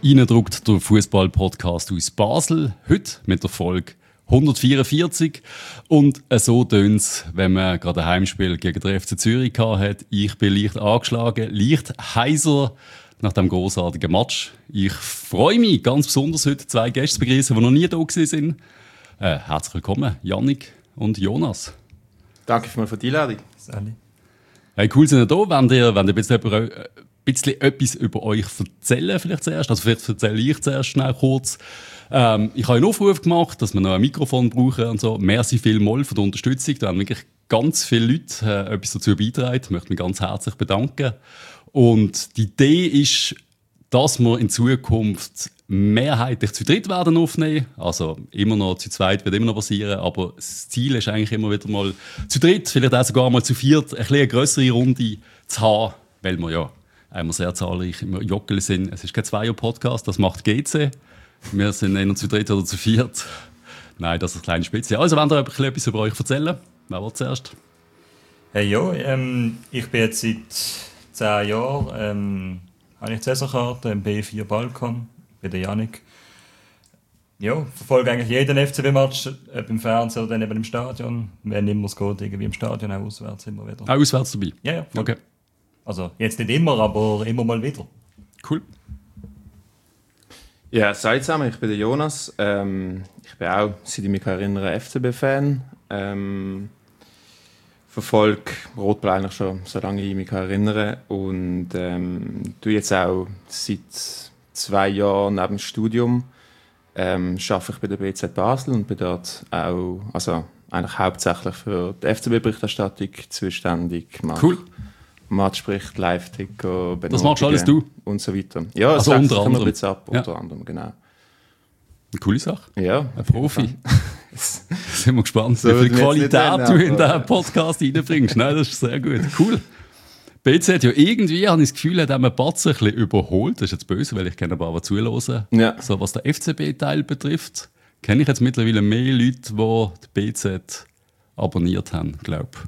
reindruckt, der Fußball-Podcast aus Basel. Heute mit der Folge 144. Und so tönt es, wenn man gerade ein Heimspiel gegen den FC Zürich hat. Ich bin leicht angeschlagen, leicht heiser nach dem grossartigen Match. Ich freue mich ganz besonders, heute zwei Gäste zu begrüßen, die noch nie da waren. Herzlich willkommen, Yannick und Jonas. Danke vielmals für die Einladung. Hey, cool, sind ihr da. Wenn ihr ein bisschen etwas über euch erzählen, vielleicht zuerst. Also vielleicht erzähle ich zuerst schnell kurz. Ich habe einen Aufruf gemacht, dass wir noch ein Mikrofon brauchen und so. Merci vielmals für die Unterstützung. Da haben wirklich ganz viele Leute etwas dazu beigetragen. Ich möchte mich ganz herzlich bedanken. Und die Idee ist, dass wir in Zukunft mehrheitlich zu dritt werden aufnehmen. Also immer noch zu zweit wird immer noch passieren, aber das Ziel ist eigentlich immer wieder mal zu dritt, vielleicht auch sogar mal zu viert, eine grössere Runde zu haben, weil wir ja einmal sehr zahlreich im Joggeli sind. Es ist kein Zweier-Podcast, das macht GC. Wir sind entweder zu dritt oder zu viert. Nein, das ist eine kleine Spitze. Also, wenn ihr etwas über euch erzählen, wer will zuerst? Hey, jo, ich bin jetzt seit 10 Jahren habe ich die Saisonkarte im B4 Balkon, bei der Yannick. Ja, verfolge eigentlich jeden FCB-Match, ob im Fernsehen oder dann eben im Stadion. Wenn immer es geht, irgendwie im Stadion, auch auswärts immer wieder. Auch auswärts dabei? Ja. Okay. Also jetzt nicht immer, aber immer mal wieder. Cool. Ja, seid zusammen, ich bin der Jonas. Ich bin auch, seit ich mich erinnere, FCB-Fan. Verfolge Rot-Blau eigentlich schon, solange ich mich erinnere. Und tue jetzt auch seit 2 Jahren neben dem Studium arbeite ich bei der BZ Basel und bin dort auch, also eigentlich hauptsächlich für die FCB-Berichterstattung zuständig. Cool. Matchbericht, Live-Ticker, das machst du alles du? Und so weiter. Ja, das also unter anderem. Jetzt ab, unter anderem, genau. Eine coole Sache. Ja. Ein Profi. Sind wir gespannt, so wie viel Qualität du in diesen Podcast reinbringst. Nein, das ist sehr gut. Cool. BZ hat ja irgendwie, habe ich das Gefühl, hat einen Batz ein bisschen überholt. Das ist jetzt böse, weil ich kenne aber zuhören. Ja. So, was der FCB-Teil betrifft, kenne ich jetzt mittlerweile mehr Leute, die BZ abonniert haben, glaube ich.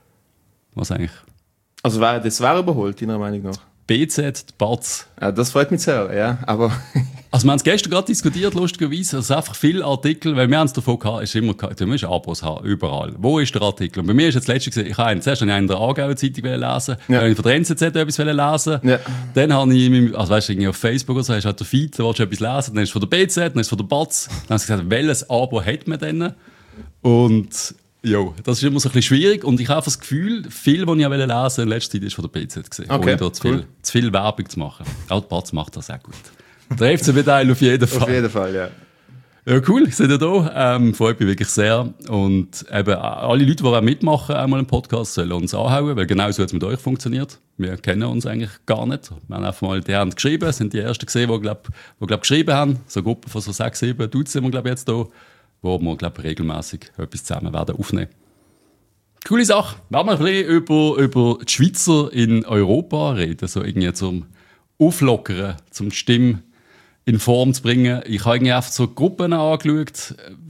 Was eigentlich? Also das wäre überholt, deiner Meinung nach? BZ, die Batz. Ja, das freut mich sehr, ja, aber... Also wir haben es gestern gerade diskutiert, lustigerweise, also einfach viele Artikel, weil wir haben es davon gehabt, ist immer, du musst Abos haben, überall. Wo ist der Artikel? Und bei mir ist jetzt letztes gesehen, zuerst habe ich in der Aargauer Zeitung lesen, dann habe ich von der NZZ etwas lesen, dann habe ich, also weißt du, auf Facebook oder so, hast du halt den Feed, da willst du etwas lesen, dann ist es von der BZ, dann ist es von der Batz, dann haben sie gesagt, welches Abo hat man denn? Und... ja, das ist immer so ein bisschen schwierig und ich habe das Gefühl, viel, was ich lesen wollte, in letzter Zeit ist von der BZ gesehen, okay, ohne da zu viel Werbung zu machen. Auch die Batz macht das auch gut. Der FCB-Teil auf jeden Fall. Auf jeden Fall, ja. Ja, cool, seid ihr da. Freut mich wirklich sehr. Und eben alle Leute, die auch mitmachen, einmal im Podcast, sollen uns anhauen, weil genau so hat es mit euch funktioniert. Wir kennen uns eigentlich gar nicht. Wir haben einfach mal die Hand geschrieben, sind die Ersten gesehen, die geschrieben haben. So eine Gruppe von so 6, 7 Dutzend sind wir, glaube ich, jetzt da, wo wir, glaube ich, regelmäßig etwas zusammen werden aufnehmen. Coole Sache. Werden wir ein bisschen über die Schweizer in Europa reden, so irgendwie zum Auflockern, zum Stimme in Form zu bringen. Ich habe irgendwie einfach so Gruppen angeschaut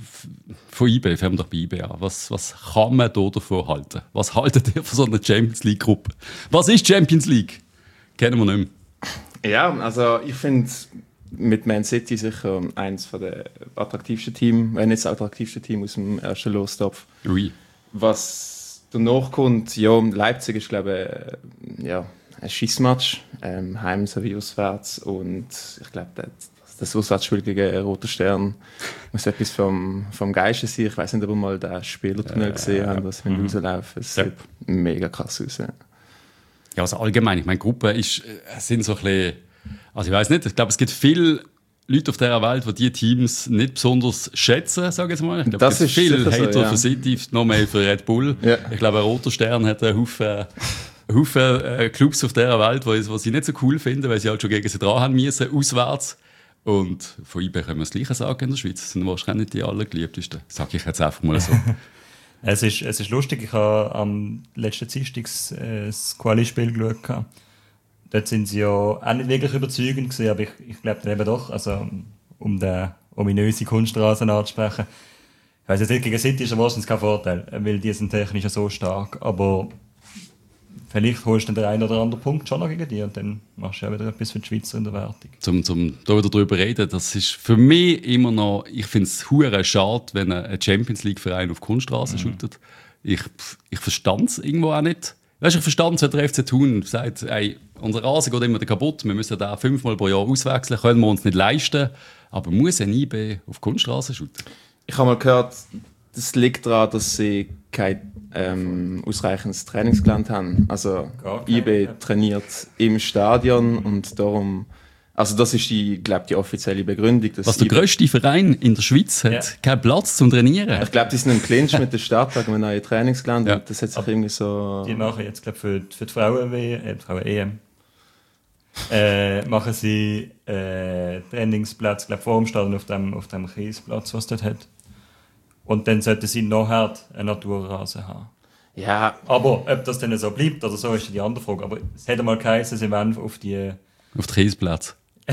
von IB. Fangen wir doch bei IB an. Was kann man da davon halten? Was haltet ihr von so einer Champions League-Gruppe? Was ist Champions League? Kennen wir nicht mehr. Ja, also ich finde mit Man City sicher eines der attraktivsten Teams, wenn nicht das attraktivste Team aus dem ersten Lostopf. Oui. Was danach kommt, ja, Leipzig ist, glaube ich, ja, ein Schissmatch, heim sowie auswärts. Und ich glaube, das Auswärtsspiel gegen Roter Stern muss etwas vom Geiste sein. Ich weiß nicht, ob wir mal den Spielertunnel gesehen haben, was wir rauslaufen. Es sieht mega krass aus. Ja, also allgemein, ich meine, Gruppen sind so ein bisschen, also ich weiß nicht, ich glaube, es gibt viele Leute auf dieser Welt, die diese Teams nicht besonders schätzen, sage ich jetzt mal. Ich glaube, es gibt viele Hater so, für City, noch mehr für Red Bull. Ja. Ich glaube, ein Roter Stern hat einen Haufen Clubs auf dieser Welt, die sie nicht so cool finden, weil sie halt schon gegen sie dran haben müssen, auswärts. Und von IB können wir das Gleiche sagen in der Schweiz. Das sind wahrscheinlich nicht die allergeliebtesten. Sage ich jetzt einfach mal so. Es ist lustig, ich habe am letzten Dienstag das Quali-Spiel geschaut. Dort sind sie ja auch nicht wirklich überzeugend gewesen, aber ich glaube dann eben doch, also um den ominöse Kunststraßen anzusprechen. Ich weiss jetzt nicht, gegen City ist er wahrscheinlich kein Vorteil, weil die sind technisch so stark, aber vielleicht holst du den einen oder anderen Punkt schon noch gegen die und dann machst du ja wieder etwas für die Schweizer in der Wertung. Zum darüber reden, das ist für mich immer noch, ich finde es hure schade, wenn ein Champions League-Verein auf Kunststraße shootet. Ich verstand es irgendwo auch nicht. Weißt du, ich verstand es, wenn der FC Thun sagt, ey, unser Rasen geht immer kaputt, wir müssen den 5-mal pro Jahr auswechseln, können wir uns nicht leisten, aber muss ein IB auf Kunststraße shooten? Ich habe mal gehört, das liegt daran, dass sie kein ausreichendes Trainingsgelände haben. Also IB trainiert im Stadion und darum... Also das ist die offizielle Begründung. Was der grösste Verein in der Schweiz hat, keinen Platz zum Trainieren. Ich glaube, die sind im Clinch mit der Stadt wegen einem neuen Trainingsgelände. Ja. Das hat sich irgendwie so... Die machen jetzt, glaube für die Frauen-EM, machen sie Trainingsplatz, glaube vor dem Stadion auf dem Kiesplatz, was dort hat. Und dann sollten sie nachher einen Naturrasen haben. Ja. Aber ob das dann so bleibt oder so, ist die andere Frage. Aber es hätte mal geheißen, sie wollen auf den Kiesplatz.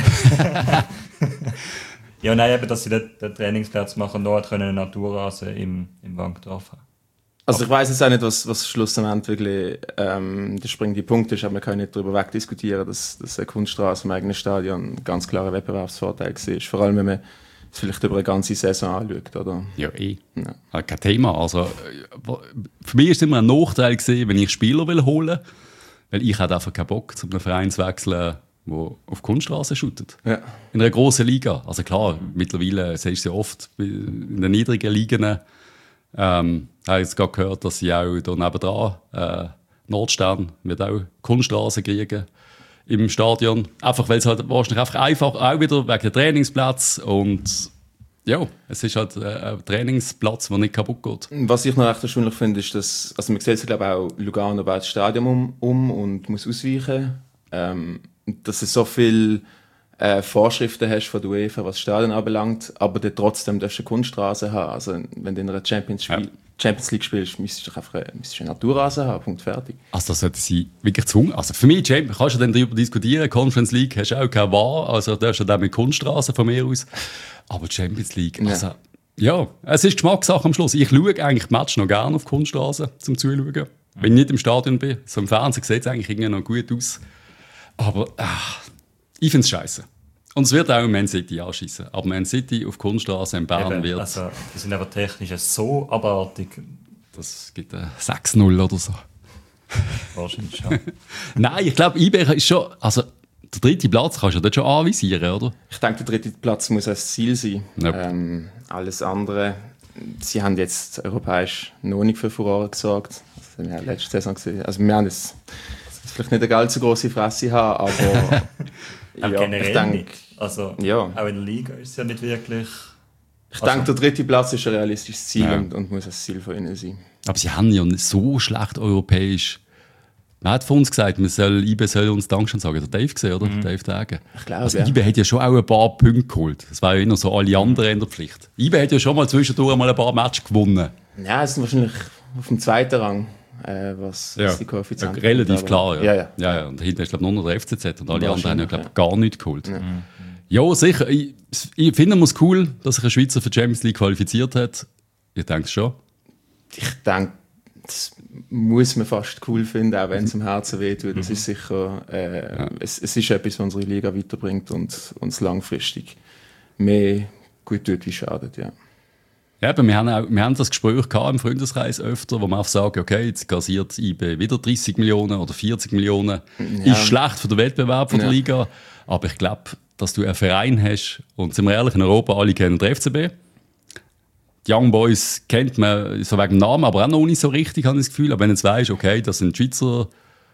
Ja, nein, eben, dass sie den Trainingsplatz machen, dort können einen Naturrasen im Wankdorf haben. Also ich weiss jetzt auch nicht, was schlussendlich wirklich der springende Punkt ist, aber wir können nicht darüber wegdiskutieren, dass eine Kunststraße im eigenen Stadion ein ganz klarer Wettbewerbsvorteil war. Vor allem, wenn man es vielleicht über eine ganze Saison anschaut, oder? Ja, Ja. Kein Thema. Also, für mich war es immer ein Nachteil gewesen, wenn ich Spieler holen will, weil ich hatte einfach keinen Bock, zu einem Verein zu wechseln, der auf Kunststraße shootet. Ja. In einer grossen Liga. Also klar, mittlerweile siehst du ja oft in den niedrigen Ligen. Ich habe jetzt gerade gehört, dass sie auch da nebendran, Nordstern, wird auch Kunststraße kriegen im Stadion. Einfach, weil es halt wahrscheinlich einfach auch wieder wegen dem Trainingsplatz und ja, es ist halt ein Trainingsplatz, der nicht kaputt geht. Was ich noch recht erstaunlich finde, ist, dass, also man sieht sich, glaube ich, auch Lugano baut das Stadion um und muss ausweichen. Dass du so viele Vorschriften hast von der UEFA, was das Stadion anbelangt, aber du trotzdem darfst du eine Kunststraße haben. Also wenn du in einer Champions League spielst, müsstest du einfach einen Naturrasen haben, Punkt, fertig. Also das sollte sie wirklich zwungen. Also für mich, kannst du dann darüber diskutieren, Conference League hast du auch keine Wahl, also darfst du dann mit Kunststraße von mir aus. Aber Champions League, also ja, es ist Geschmackssache am Schluss. Ich schaue eigentlich die Match noch gerne auf Kunststraße zum Zuschauen. Wenn ich nicht im Stadion bin, so im Fernsehen sieht es eigentlich irgendwie noch gut aus. Aber ich finde es scheiße. Und es wird auch Man City anschießen. Aber Man City auf Kunststraße in Bern wird... Also, die sind aber technisch so abartig. Das gibt ein 6-0 oder so. Wahrscheinlich schon. Nein, ich glaube, IB ist schon... Also, der dritte Platz kannst du dort schon anvisieren, oder? Ich denke, der dritte Platz muss ein Ziel sein. Yep. Alles andere... Sie haben jetzt europäisch noch nicht für Furore gesorgt. Das haben wir letzte Saison gesehen. Also wir haben jetzt vielleicht nicht eine ganz so grosse Fresse haben, aber... ja, generell ich denke, nicht. Also, auch in der Liga ist es ja nicht wirklich... Ich denke, der dritte Platz ist ein realistisches Ziel und muss ein Ziel von ihnen sein. Aber sie haben ja nicht so schlecht europäisch. Man hat von uns gesagt, IB soll uns Dankeschön sagen. Der Dave gesehen, oder? Dave Dagen. Ich glaube, also IB hat ja schon auch ein paar Punkte geholt. Das war ja immer so alle anderen in der Pflicht. IB hat ja schon mal zwischendurch mal ein paar Matches gewonnen. Ja, es sind wahrscheinlich auf dem zweiten Rang. Was die Koeffizienten relativ klar, ja. Und dahinter ist, glaube ich, nur noch der FCZ und alle anderen haben ja, glaube ich, gar nichts geholt. Ja, sicher. Ich finde es cool, dass sich ein Schweizer für die Champions League qualifiziert hat. Ich denke es schon. Ich denke, das muss man fast cool finden, auch wenn es im Herzen wehtut. Das ist sicher, es ist etwas, was unsere Liga weiterbringt und uns langfristig mehr gut tut, wie schadet, ja. Ja, aber wir haben das Gespräch gehabt im Freundeskreis öfter, wo man auch sagt, okay, jetzt kassiert IB wieder 30 Millionen oder 40 Millionen. Ja. Ist schlecht für den Wettbewerb von der Liga. Aber ich glaube, dass du einen Verein hast, und sind wir ehrlich, in Europa alle kennen den FCB. Die Young Boys kennt man so wegen dem Namen, aber auch noch nicht so richtig, habe ich das Gefühl. Aber wenn du jetzt weisst, okay, das sind Schweizer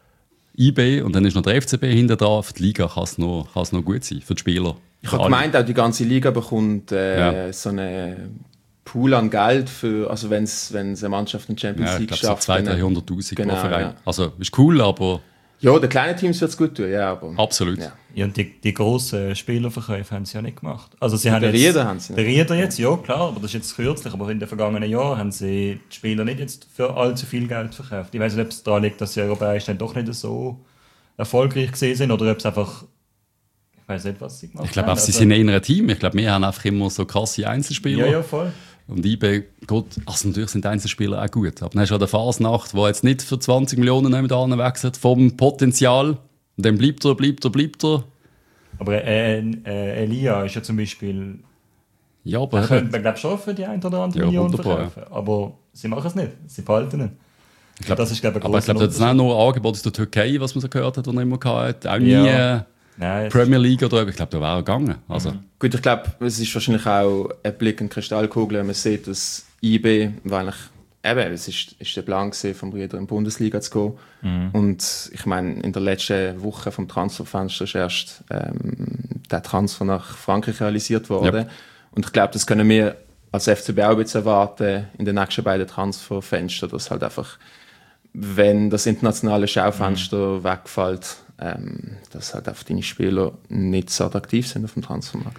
IB und dann ist noch der FCB hinter dran, für die Liga kann es noch gut sein, für die Spieler. Ich habe gemeint, auch die ganze Liga bekommt so eine Pool an Geld für, also wenn eine Mannschaft in Champions League schafft. 200.000-300.000 pro Verein. Ja. Also ist cool, aber... Ja, den kleinen Teams wird es gut tun, ja. Aber, absolut. Ja, und die grossen Spielerverkäufe haben sie ja nicht gemacht. Also sie haben Rieder haben sie nicht. Rieder jetzt, ja klar, aber das ist jetzt kürzlich. Aber in den vergangenen Jahren haben sie die Spieler nicht jetzt für allzu viel Geld verkauft. Ich weiß nicht, ob es daran liegt, dass sie europäisch dann doch nicht so erfolgreich gesehen sind oder ob es einfach... Ich weiß nicht, was sie gemacht haben. Ich glaube, sie sind eher ein Team. Ich glaube, wir haben einfach immer so krasse Einzelspieler. Ja, voll. Und IB, gut, also natürlich sind Einzelspieler auch gut. Aber dann hast du auch den Fasnacht, der jetzt nicht für 20 Millionen nebenan wechselt, vom Potenzial. Und dann bleibt er. Aber Elia ist ja zum Beispiel... Ja, aber... Könnte man, glaube ich, schon für die 1 oder andere Million verkaufen. Ja. Aber sie machen es nicht. Sie behalten ihn. Ich glaube, das ist, glaube ich, das ist auch noch ein Angebot aus der Türkei, was man so gehört hat, was er immer hatte. Auch nie Premier League oder ich glaube, da wäre er gegangen. Also. Gut, ich glaube, es ist wahrscheinlich auch ein Blick in die Kristallkugel. Man sieht, dass IB, weil es ist der Plan gewesen, vom Rieder in die Bundesliga zu gehen. Und ich meine, in der letzten Woche vom Transferfenster ist erst der Transfer nach Frankreich realisiert worden. Ja. Und ich glaube, das können wir als FCB auch jetzt erwarten in den nächsten beiden Transferfenstern, dass halt einfach, wenn das internationale Schaufenster wegfällt, dass halt einfach deine Spieler nicht so attraktiv sind auf dem Transfermarkt.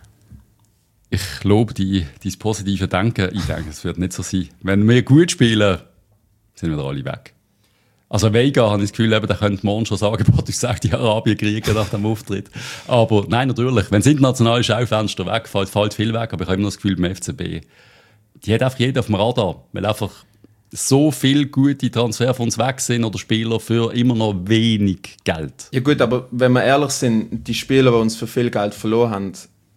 Ich lobe dein positive Denken. Ich denke, es wird nicht so sein. Wenn wir gut spielen, sind wir alle weg. Also Vega, habe ich das Gefühl, der könnte morgen schon sagen, ich sage, die Arabien kriegen nach dem Auftritt. Aber nein, natürlich, wenn das internationale Schaufenster wegfällt, fällt viel weg. Aber ich habe immer das Gefühl, beim FCB, die hat einfach jeder auf dem Radar. Weil einfach so viele gute Transfer von uns weg sind oder Spieler für immer noch wenig Geld. Ja gut, aber wenn wir ehrlich sind, die Spieler, die uns für viel Geld verloren haben,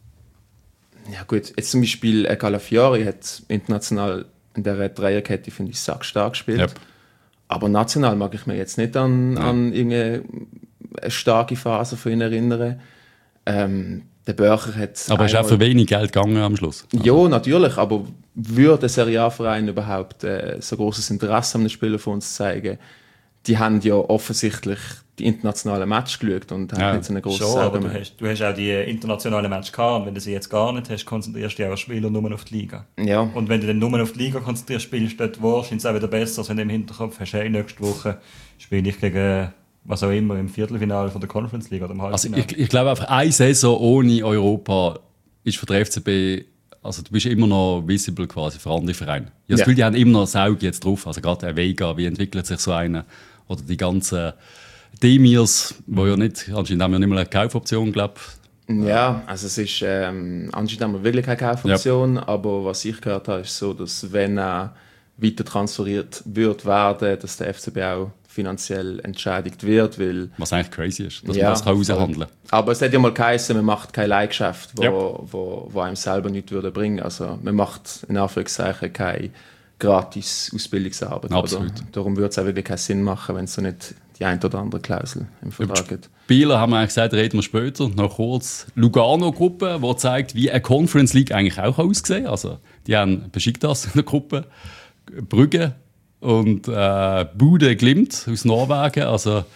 ja gut, jetzt zum Beispiel Calafiori hat international in der Dreierkette, finde ich, sackstark gespielt. Yep. Aber national mag ich mir jetzt nicht an irgendeine starke Phase von ihnen erinnern. Der Börcher hat... Aber ist auch für wenig Geld gegangen am Schluss. Ja, natürlich, aber würde ein Serie A-Verein überhaupt so großes Interesse an einem Spieler von uns zeigen? Die haben ja offensichtlich die internationalen Matches geschaut und haben nicht so eine grosse Sorge mehr. Du hast auch die internationalen Matches gehabt und wenn du sie jetzt gar nicht hast, konzentrierst du dich auch als Spieler nur auf die Liga. Ja. Und wenn du dann nur auf die Liga konzentrierst, spielst du dort wahrscheinlich auch wieder besser, als wenn du im Hinterkopf hast, hey, nächste Woche spiele ich gegen was auch immer im Viertelfinale von der Conference League oder im Halbfinale. Also ich glaube einfach, eine Saison ohne Europa ist für den FCB, also du bist immer noch visible quasi für andere Vereine. Ich habe das Gefühl, die haben immer noch Sauge jetzt drauf, also gerade der Vega, wie entwickelt sich so einer, oder die ganzen Demirs, wo ja nicht, anscheinend haben wir nicht mal eine Kaufoption, glaube ich. Ja, also es ist, anscheinend haben wir wirklich keine Kaufoption, aber was ich gehört habe, ist so, dass wenn er weiter transferiert wird werden, dass der FCB auch finanziell entschädigt wird, weil... Was eigentlich crazy ist, dass man das raushandeln kann. Aber es hat ja mal geheißen, man macht kein Leihgeschäft, wo einem selber nichts würde bringen. Also man macht in Anführungszeichen keine gratis Ausbildungsarbeit. Absolut. Oder? Darum würde es auch wirklich keinen Sinn machen, wenn es so nicht die ein oder andere Klausel im Vertrag gibt. Spieler haben wir eigentlich gesagt, reden wir später. Noch kurz Lugano-Gruppe, die zeigt, wie eine Conference League eigentlich auch aussehen. Also die haben Besiktas in der Gruppe, Brügge und Bude Glimt aus Norwegen. Also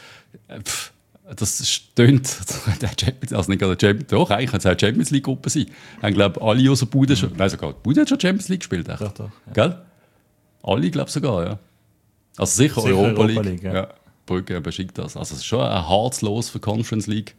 das stöhnt, also nicht gerade Champions, doch, eigentlich kann es auch eine Champions League Gruppe sein. Ich glaube, alle außer Bude schon, nein, sogar Bude hat schon Champions League gespielt. Echt. Doch, ja. Gell? Alle, glaube ich sogar, ja. Also sicher Europa League. Ja. Brügge, Besiktas. Also es ist schon ein hartes Los für Conference League.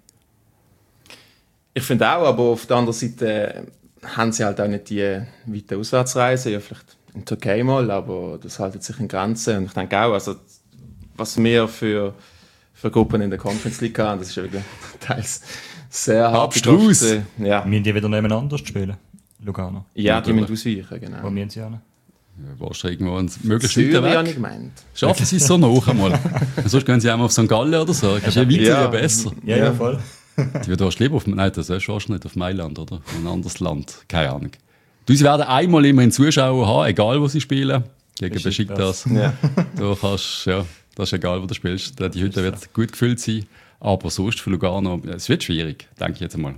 Ich finde auch, aber auf der anderen Seite haben sie halt auch nicht die weiten Auswärtsreisen. Ja, vielleicht in Türkei mal, aber das hält sich in Grenzen. Und ich denke auch, also, was wir für Gruppen in der Conference League haben, das ist ja wirklich teils sehr hart. Abstrus! Ja. Müssen die wieder nebeneinander spielen? Lugano? Ja, die müssen ausweichen, genau. Wo müssen sie hin? Warst du irgendwo möglichst weit weg? Habe ich gemeint. Schaffen sie es so noch einmal? Sonst gehen sie einmal auf St. Gallen oder so. Das ist ja weiter besser. Ja, voll. Die würden lieber auf... Nein, das ist wahrscheinlich nicht auf Mailand, oder? Ein anderes Land. Keine Ahnung. Sie werden einmal immer einen Zuschauer haben, egal wo sie spielen. Gegen Besiktas. Ja. Du kannst, ja, das ist egal, wo du spielst. Die Hütte wird gut gefüllt sein. Aber sonst für Lugano, es wird schwierig, denke ich jetzt einmal.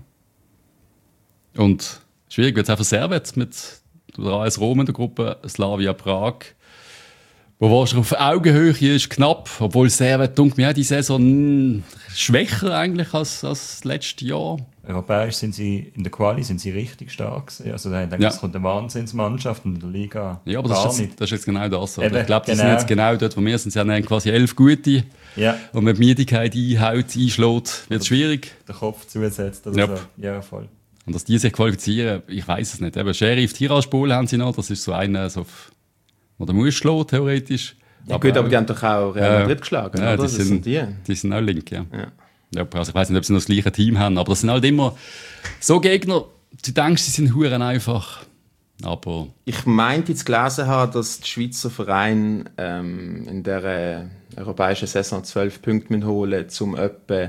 Und schwierig wird es auch für Servet mit der AS Rom in der Gruppe, Slavia Prag. Wo wahrscheinlich auf Augenhöhe ist, knapp. Obwohl Servet, denke mir, die Saison schwächer eigentlich als letztes Jahr. Europäisch sind sie, in der Quali sind sie richtig stark. Also da denke ich, es kommt eine Wahnsinnsmannschaft in der Liga. Ja, aber das ist jetzt genau das. Oder? Ich glaube, die sind jetzt genau dort, wo wir sind. Sie haben quasi 11 gute. Ja. Und wenn die Müdigkeit einschlägt, wird es schwierig. Den Kopf zusetzt oder so. Ja, voll. Und dass die sich qualifizieren, ich weiß es nicht. Eben Sheriff Tiraspol haben sie noch. Das ist so einer, so, wo der muss schlagen, theoretisch. Ja, gut, aber die haben doch auch Real Madrid geschlagen, ja, oder? Die sind auch link, ja. Ja, also ich weiß nicht, ob sie noch das gleiche Team haben, aber das sind halt immer so Gegner, du denkst, sie sind huren einfach. Aber Ich meinte jetzt gelesen haben, dass die Schweizer Vereine in der europäischen Saison 12 Punkte holen, um etwa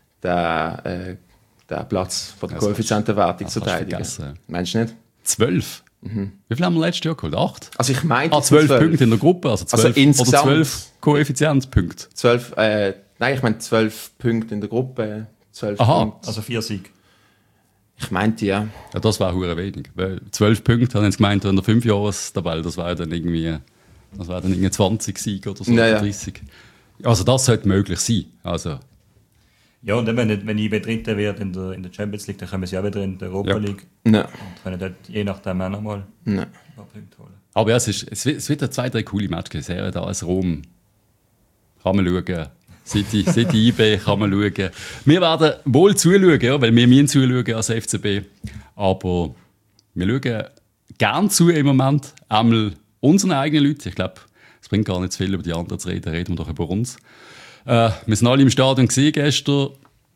den Platz von der Koeffizientenwertung zu verteidigen. Meinst du nicht? 12? Wie viel haben wir letztes Jahr geholt? 8? Also ich meinte 12 Punkte in der Gruppe, also 12, insgesamt, oder 12 Koeffizienzpunkte. 12, nein, ich meine 12 Punkte in der Gruppe. 12 Aha, Punkte. also 4 Siege. Ich meinte ja. Ja, das war hure wenig. Weil 12 Punkte, haben sie gemeint, in der 5-Jahres-Tabelle, das war dann irgendwie 20 Siege oder so, Ja. 30. Also das sollte möglich sein. Also, Ja, und dann, wenn IB Dritter wird in der Champions League, dann können sie auch wieder in der Europa League. Nein. Und können dort je nachdem auch nochmal Nein. ein paar Punkte holen. aber ja, es wird 2-3 coole Matches. Serie da als Rom. Kann man schauen. City IB kann man schauen. Wir werden wohl zuschauen, ja, weil wir müssen zuschauen als FCB. Aber wir schauen gerne zu im Moment. Einmal unseren eigenen Leuten. Ich glaube, es bringt gar nicht zu viel, über die anderen zu reden. Reden wir doch über uns. Wir sind alle im Stadion gesehen gestern.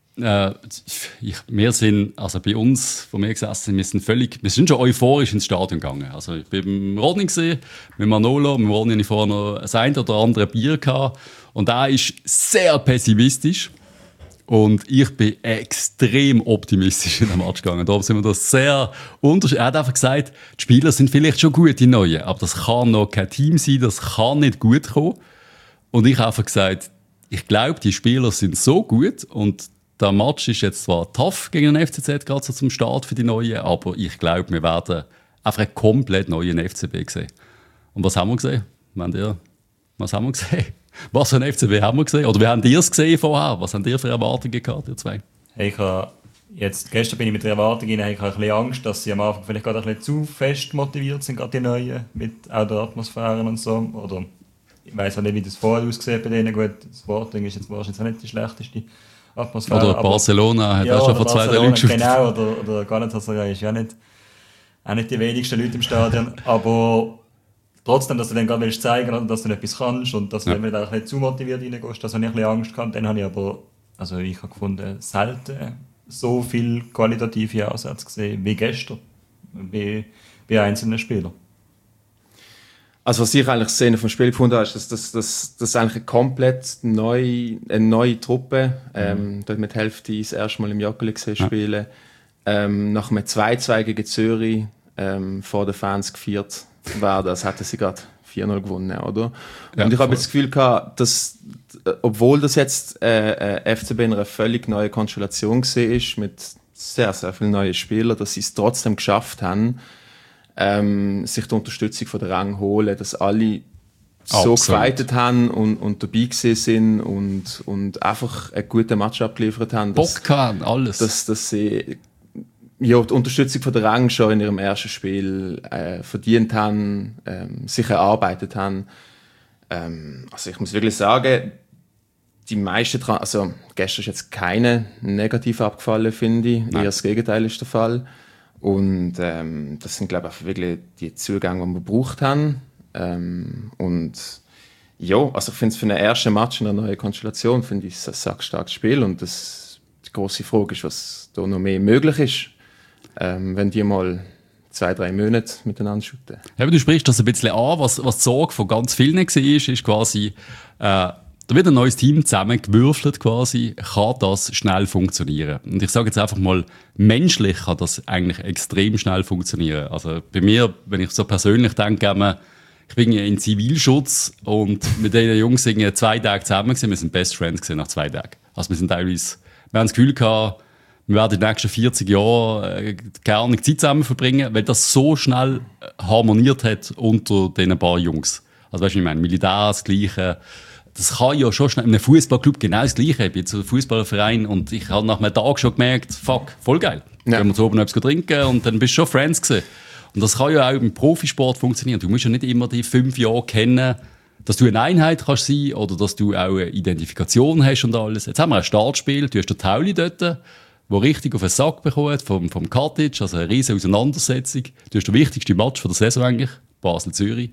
Wir sind, also bei uns, wo wir gesessen sind, wir sind schon euphorisch ins Stadion gegangen. Also ich bin beim Rodney gesehen, mit Manolo, mit Rodney hatte ich vorher noch das eine oder andere Bier gehabt. Und er ist sehr pessimistisch. Und ich bin extrem optimistisch in den Match gegangen. Da sind wir das sehr unterschiedlich. Er hat einfach gesagt, die Spieler sind vielleicht schon gut, die Neuen, aber das kann noch kein Team sein, das kann nicht gut kommen. Und ich habe einfach gesagt, ich glaube, die Spieler sind so gut und der Match ist jetzt zwar tough gegen den FCZ, gerade so zum Start für die Neuen, aber ich glaube, wir werden einfach einen komplett neuen FCB sehen. Und was haben wir gesehen? Was haben wir gesehen? Was für ein FCB haben wir gesehen? Oder wie haben ihr es gesehen vorher? Was habt ihr für Erwartungen gehabt, ihr zwei? Hey, gestern bin ich mit der Erwartung rein, ich habe ein bisschen Angst, dass sie am Anfang vielleicht gerade ein bisschen zu fest motiviert sind, gerade die Neuen, mit auch der Atmosphäre und so. Oder ich weiss auch nicht, wie das vorher aussieht bei denen. Gut, das Sporting ist jetzt wahrscheinlich auch nicht die schlechteste Atmosphäre. Oder Barcelona hat auch schon vor 2 Tagen geschaut. Genau, oder Galatasaray ist ja auch nicht die wenigsten Leute im Stadion. Aber trotzdem, dass du dann gerade zeigen willst, dass du etwas kannst und dass du dann wieder nicht zu motiviert reingehst, das habe ich ein bisschen Angst gehabt. Dann habe ich aber, also ich habe gefunden, selten so viel qualitative Ansätze gesehen wie gestern, bei einzelnen Spielern. Also was ich eigentlich Szene vom Spiel gefunden habe, ist, dass das eigentlich eine komplett neue Truppe, dort mit Hälfte das erste Mal im Joggeli gesehen spielen, nach einem 2-2 gegen Zürich vor den Fans gefeiert werden, als hätten sie gerade 4-0 gewonnen, oder? Ja, und ich habe jetzt das Gefühl gehabt, dass, obwohl das jetzt FCB in einer völlig neuen Konstellation gesehen ist, mit sehr, sehr vielen neuen Spielern, dass sie es trotzdem geschafft haben, sich die Unterstützung von der Rang holen, dass alle so gefightet haben und dabei gewesen sind und einfach einen guten Match abgeliefert haben. Bock haben, alles. Dass sie die Unterstützung von der Rang schon in ihrem ersten Spiel verdient haben, sich erarbeitet haben. Also ich muss wirklich sagen, die meisten, also gestern ist jetzt keine negativ abgefallen, finde ich. Eher das Gegenteil ist der Fall. Und das sind, glaube ich, wirklich die Zugänge, die wir gebraucht haben. Und ja, also ich finde es für einen ersten Match in einer neuen Konstellation finde ich es ein sackstarkes Spiel. Und die grosse Frage ist, was da noch mehr möglich ist, wenn die mal 2-3 Monate miteinander shooten. Ja, aber du sprichst das ein bisschen an, was die Sorge von ganz vielen war, ist quasi, da wird ein neues Team zusammengewürfelt quasi, kann das schnell funktionieren. Und ich sage jetzt einfach mal, menschlich kann das eigentlich extrem schnell funktionieren. Also bei mir, wenn ich so persönlich denke, ich bin in Zivilschutz und mit den Jungs sind 2 Tage zusammen gewesen, wir sind Best Friends gewesen nach 2 Tagen. Also wir sind teilweise, wir haben das Gefühl gehabt, wir werden in den nächsten 40 Jahren gerne Zeit zusammen verbringen, weil das so schnell harmoniert hat unter diesen paar Jungs. Also weißt du, ich meine, Militär, das Gleiche. Das kann ja schon schnell, in einem Fußballclub genau das Gleiche. Ich bin zu einem Fußballverein und ich habe nach einem Tag schon gemerkt, fuck, voll geil. Ja. Gehen wir zu oben etwas trinken und dann bist du schon Friends gewesen. Und das kann ja auch im Profisport funktionieren. Du musst ja nicht immer die 5 Jahre kennen, dass du eine Einheit kannst sein oder dass du auch eine Identifikation hast und alles. Jetzt haben wir ein Startspiel, du hast den Tauli dort, der richtig auf den Sack bekommen hat vom Katic, also eine riesige Auseinandersetzung. Du hast den wichtigsten Match von der Saison eigentlich, Basel-Zürich.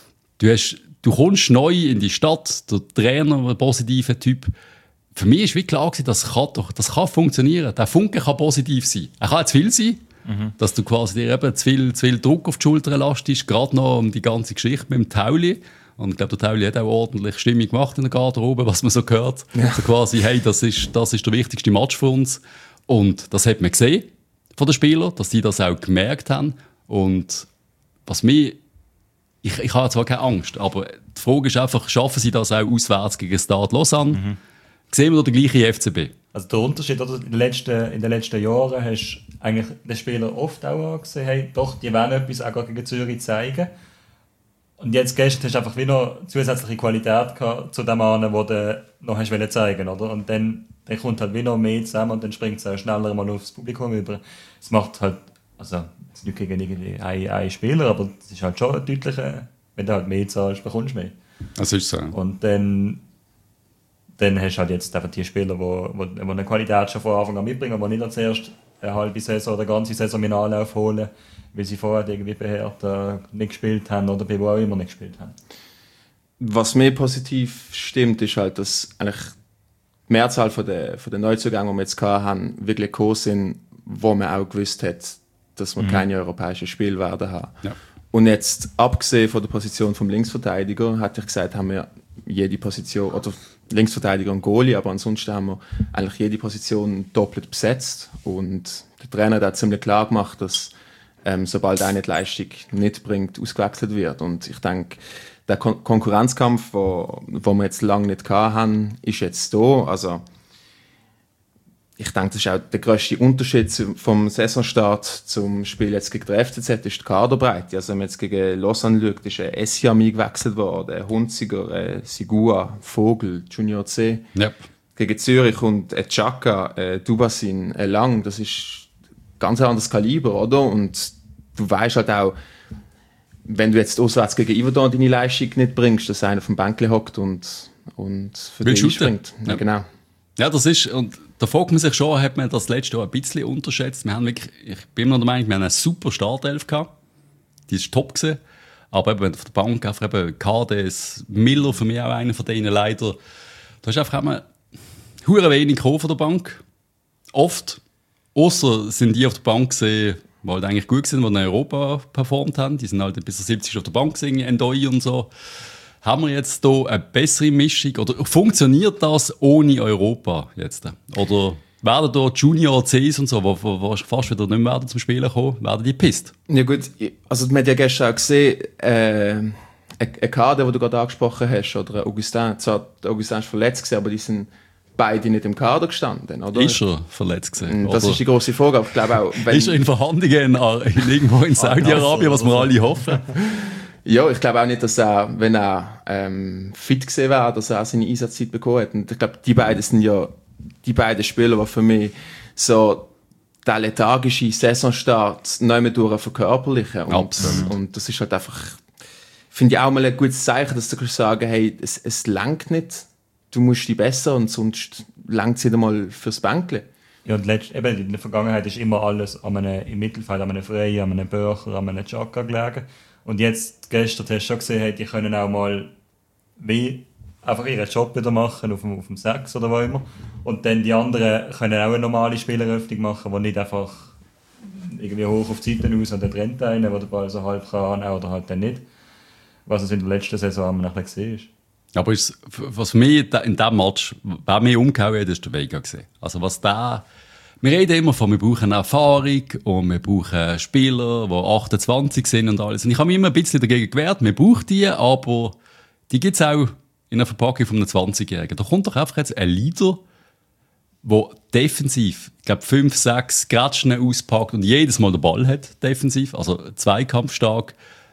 Du kommst neu in die Stadt, der Trainer, ein positiver Typ. Für mich war wie klar, das kann funktionieren. Der Funke kann positiv sein. Er kann zu viel sein, Dass du quasi dir eben zu viel Druck auf die Schulter lastest, gerade noch um die ganze Geschichte mit dem Tauli. Und ich glaube, der Tauli hat auch ordentlich Stimmung gemacht in der Garderobe, was man so gehört. Ja. So quasi, hey, das ist der wichtigste Match für uns. Und das hat man gesehen von den Spielern, dass sie das auch gemerkt haben. Und was mich... Ich habe zwar keine Angst, aber die Frage ist einfach, schaffen sie das auch auswärts gegen Stade Lausanne? Sehen wir da den gleichen FCB? Also der Unterschied, oder? In den letzten Jahren hast du eigentlich den Spieler oft auch gesehen, hey, doch, die wollen etwas auch gegen Zürich zeigen. Und jetzt gestern hast du einfach wieder zusätzliche Qualität gehabt zu dem anderen, den du noch hast zeigen, oder? Und dann kommt halt wieder mehr zusammen und dann springt es auch schneller mal aufs Publikum über. Es macht halt, also es ist nicht gegen irgendwie einen Spieler, aber es ist halt schon deutlich, wenn du halt mehr zahlst, bekommst du mehr. Das ist so. Und dann hast du halt jetzt einfach die Spieler, die eine Qualität schon von Anfang an mitbringen, die nicht als erst eine halbe Saison oder eine ganze Saison mit Anlauf holen, weil sie vorher irgendwie beherrt nicht gespielt haben oder bei wo auch immer nicht gespielt haben. Was mir positiv stimmt, ist halt, dass eigentlich die Mehrzahl von den Neuzugängen, die wir jetzt hatten, wirklich gekommen sind, wo man auch gewusst hat, dass wir keine europäischen Spiele werden haben. Ja. Und jetzt, abgesehen von der Position vom Linksverteidiger, hätte ich gesagt, haben wir jede Position, oder Linksverteidiger und Goalie, aber ansonsten haben wir eigentlich jede Position doppelt besetzt. Und der Trainer hat ziemlich klar gemacht, dass sobald eine die Leistung nicht bringt, ausgewechselt wird. Und ich denke, der Konkurrenzkampf, wo wir jetzt lange nicht hatten, ist jetzt da. Also, ich denke, das ist auch der grösste Unterschied vom Saisonstart zum Spiel jetzt gegen den FCZ, ist die Kaderbreite. Also wenn man jetzt gegen Lausanne schaut, ist ein Essiam eingewechselt worden, Hunziger, Sigua, Vogel, Junior C. Yep. Gegen Zürich und Chaka, Dubasin, Lang, das ist ein ganz anderes Kaliber, oder? Und du weißt halt auch, wenn du jetzt auswärts gegen Iverdon deine Leistung nicht bringst, dass einer vom Bänkle hockt und für dich einspringt. Ja, genau. Ja, das ist, und da fragt man sich schon, hat man das letzte Jahr ein bisschen unterschätzt. Wir haben wirklich, ich bin immer noch der Meinung, wir haben eine super Startelf gehabt. Die ist top gewesen. Aber eben, wenn du auf der Bank einfach eben KDS, Miller für mich auch einer von denen leider, da hast einfach immer hure wenig gekommen von der Bank. Oft. Ausser sind die auf der Bank gesehen, die halt eigentlich gut sind, die in Europa performt haben. Die sind halt bis zur 70 auf der Bank gesehen, Endoi und so. Haben wir jetzt hier eine bessere Mischung? Oder funktioniert das ohne Europa jetzt? Oder werden da Junior Cs und so, die fast wieder nicht mehr zum Spielen kommen, werden die gepisst? Ja gut, also man hat ja gestern auch gesehen, ein Kader, den du gerade angesprochen hast, oder Augustin, zwar der Augustin ist verletzt gewesen, aber die sind beide nicht im Kader gestanden, oder? Ist er verletzt gewesen? Das ist die grosse Frage, aber ich glaube auch... Ist er in Verhandlungen irgendwo in Saudi-Arabien, was wir alle hoffen? Ja, ich glaube auch nicht, dass er, wenn er fit gewesen wäre, dass er auch seine Einsatzzeit bekommen hat. Und ich glaube, die beiden sind ja die beiden Spieler, die für mich so den lethargischen Saisonstart neu mehr durch verkörperlichen. Und das ist halt einfach, finde ich auch mal ein gutes Zeichen, dass du kannst sagen, hey, es langt nicht, du musst dich besser und sonst langt es nicht einmal fürs Bänkle. Ja, und eben in der Vergangenheit ist immer alles im Mittelfeld, an einem Freien, an einem Börcher, an einem Chaka gelegen. Und jetzt, gestern hast du schon gesehen, hey, die können auch mal wie einfach ihren Job wieder machen, auf dem 6 oder wo immer. Und dann die anderen können auch eine normale Spieleröffnung machen, die nicht einfach irgendwie hoch auf die Seite aus und dann rennt einer, der den Ball so halb kann oder halt dann nicht. Was es in der letzten Saison nachher gesehen ist. Aber was mich in diesem Match, wer mich umgehauen hat, ist der Vega gesehen. Also was der... Wir reden immer von, wir brauchen Erfahrung und wir brauchen Spieler, die 28 sind und alles. Und ich habe mich immer ein bisschen dagegen gewehrt, wir brauchen die, aber die gibt es auch in einer Verpackung von einem 20-Jährigen. Da kommt doch einfach jetzt ein Leader, der defensiv, ich glaube 5, 6 Gratschen auspackt und jedes Mal den Ball hat, defensiv, also zweikampfstark,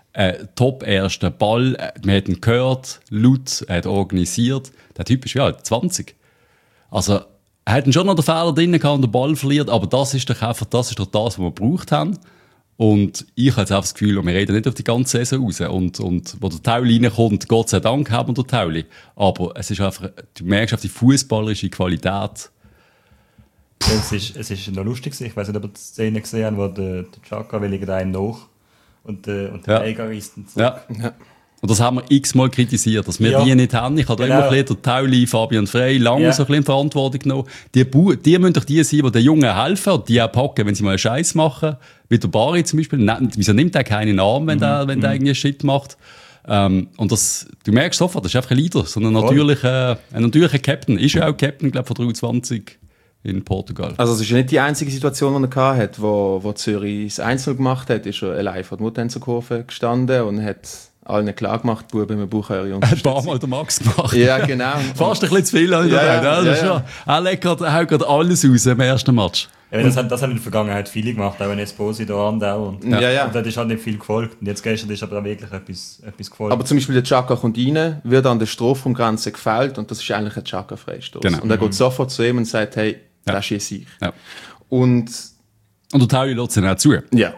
top ersten Ball, man hat ihn gehört, laut, er hat organisiert. Der Typ ist ja 20. Also, er hat schon noch den Fehler drin gehabt und den Ball verliert, aber das ist doch einfach das, was wir gebraucht haben. Und ich habe jetzt einfach das Gefühl, wir reden nicht auf die ganze Saison raus. Und wo der Tauli reinkommt, Gott sei Dank haben wir den Tauli. Aber es ist einfach, du merkst auf die fußballerische Qualität. Es ist noch lustig, ich weiß nicht, ob ihr die Szene gesehen habt, wo der Chaka will einen nach und der Eiger ist dann zurück. Ja. Und das haben wir x-mal kritisiert, dass wir die nicht haben. Ich habe immer ein bisschen der Tauli, Fabian Frey, lange so ein bisschen Verantwortung genommen. Die müssen doch die sein, die den Jungen helfen und die auch packen, wenn sie mal einen Scheiß machen. Wie der Bari zum Beispiel. Wieso nimmt er keinen Arm, wenn der irgendwie Shit macht? Und das, du merkst sofort, das ist einfach ein Leader, so ein natürlicher Captain. Ist ja auch Captain, glaube ich, von 23 in Portugal. Also es ist ja nicht die einzige Situation, die er hatte, wo Zürich das Einzel gemacht hat, ist er allein vor der Mutanzerkurve gestanden und hat allen klar gemacht, Buben, wir brauchen eure Unterstützung. Ein paar Mal der Max gemacht. Ja, genau. Fast ein bisschen zu viel. Er legt gerade alles raus im ersten Match. Ja, das haben in der Vergangenheit viele gemacht, auch in Esposito und auch. Und das ist halt nicht viel gefolgt. Und jetzt gestern ist aber wirklich etwas gefolgt. Aber zum Beispiel der Chaka kommt rein, wird an der Strafraumgrenze gefällt und das ist eigentlich ein Chaka-Freistoß. Genau. Und er geht sofort zu ihm und sagt, hey, das schieße ich. Ja. Und der Taui lässt ihn auch zu. Ja.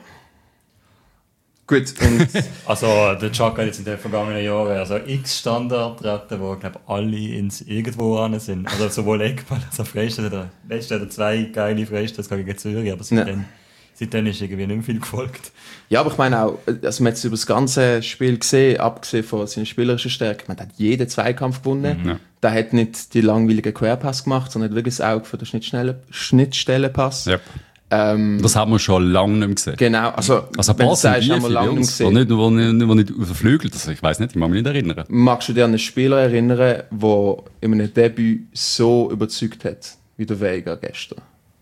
Gut. Und also der Chaka hat jetzt in den vergangenen Jahren x Standard getreten, wo glaube alle ins Irgendwo ran sind. Also sowohl Eckball als auch Freistöße. Letztes Jahr 2 geile Freistöße gegen Zürich, aber seitdem ist irgendwie nicht mehr viel gefolgt. Ja, aber ich meine auch, also man hat es über das ganze Spiel gesehen, abgesehen von seiner spielerischen Stärke, man hat jeden Zweikampf gewonnen. Mhm. Der hat nicht die langweiligen Querpass gemacht, sondern hat wirklich das Auge für den Schnittstellenpass. Yep. Das haben wir schon lange nicht mehr gesehen. Genau, also wenn du sagst, haben wir lange nicht gesehen. Nicht, wo nicht auf den Flügel, das, ich weiss nicht, ich mag mich nicht erinnern. Magst du dir an einen Spieler erinnern, der in einem Debüt so überzeugt hat, wie der Vega gestern?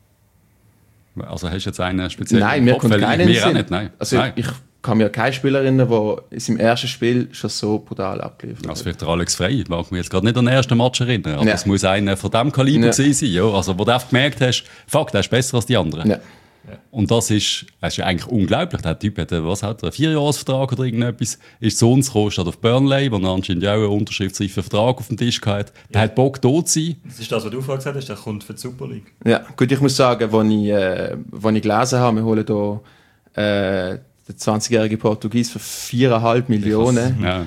Also hast du jetzt einen speziellen Nein, mir kommt keinen mir auch nicht, nein. Also nein. Ich kann mir keinen Spieler erinnern, der in seinem ersten Spiel schon so brutal abgeliefert hat. Also vielleicht der Alex Frey, ich mag mich jetzt gerade nicht an den ersten Match erinnern, aber es muss einer von diesem Kaliber sein, ja. Also wo du einfach gemerkt hast, fuck, der ist besser als die anderen. Ja. Und das ist ja eigentlich unglaublich. Der Typ hat, einen 4-Jahres-Vertrag oder irgendetwas, ist zu uns gekommen, statt auf Burnley, wo er anscheinend auch einen unterschriftsreifen Vertrag auf dem Tisch hatte. Der hat Bock, dort zu sein. Das ist das, was du vorhin gesagt hast, der kommt für die Super League. Ja, gut, ich muss sagen, als ich gelesen habe, wir holen hier den 20-jährigen Portugies für 4,5 Millionen,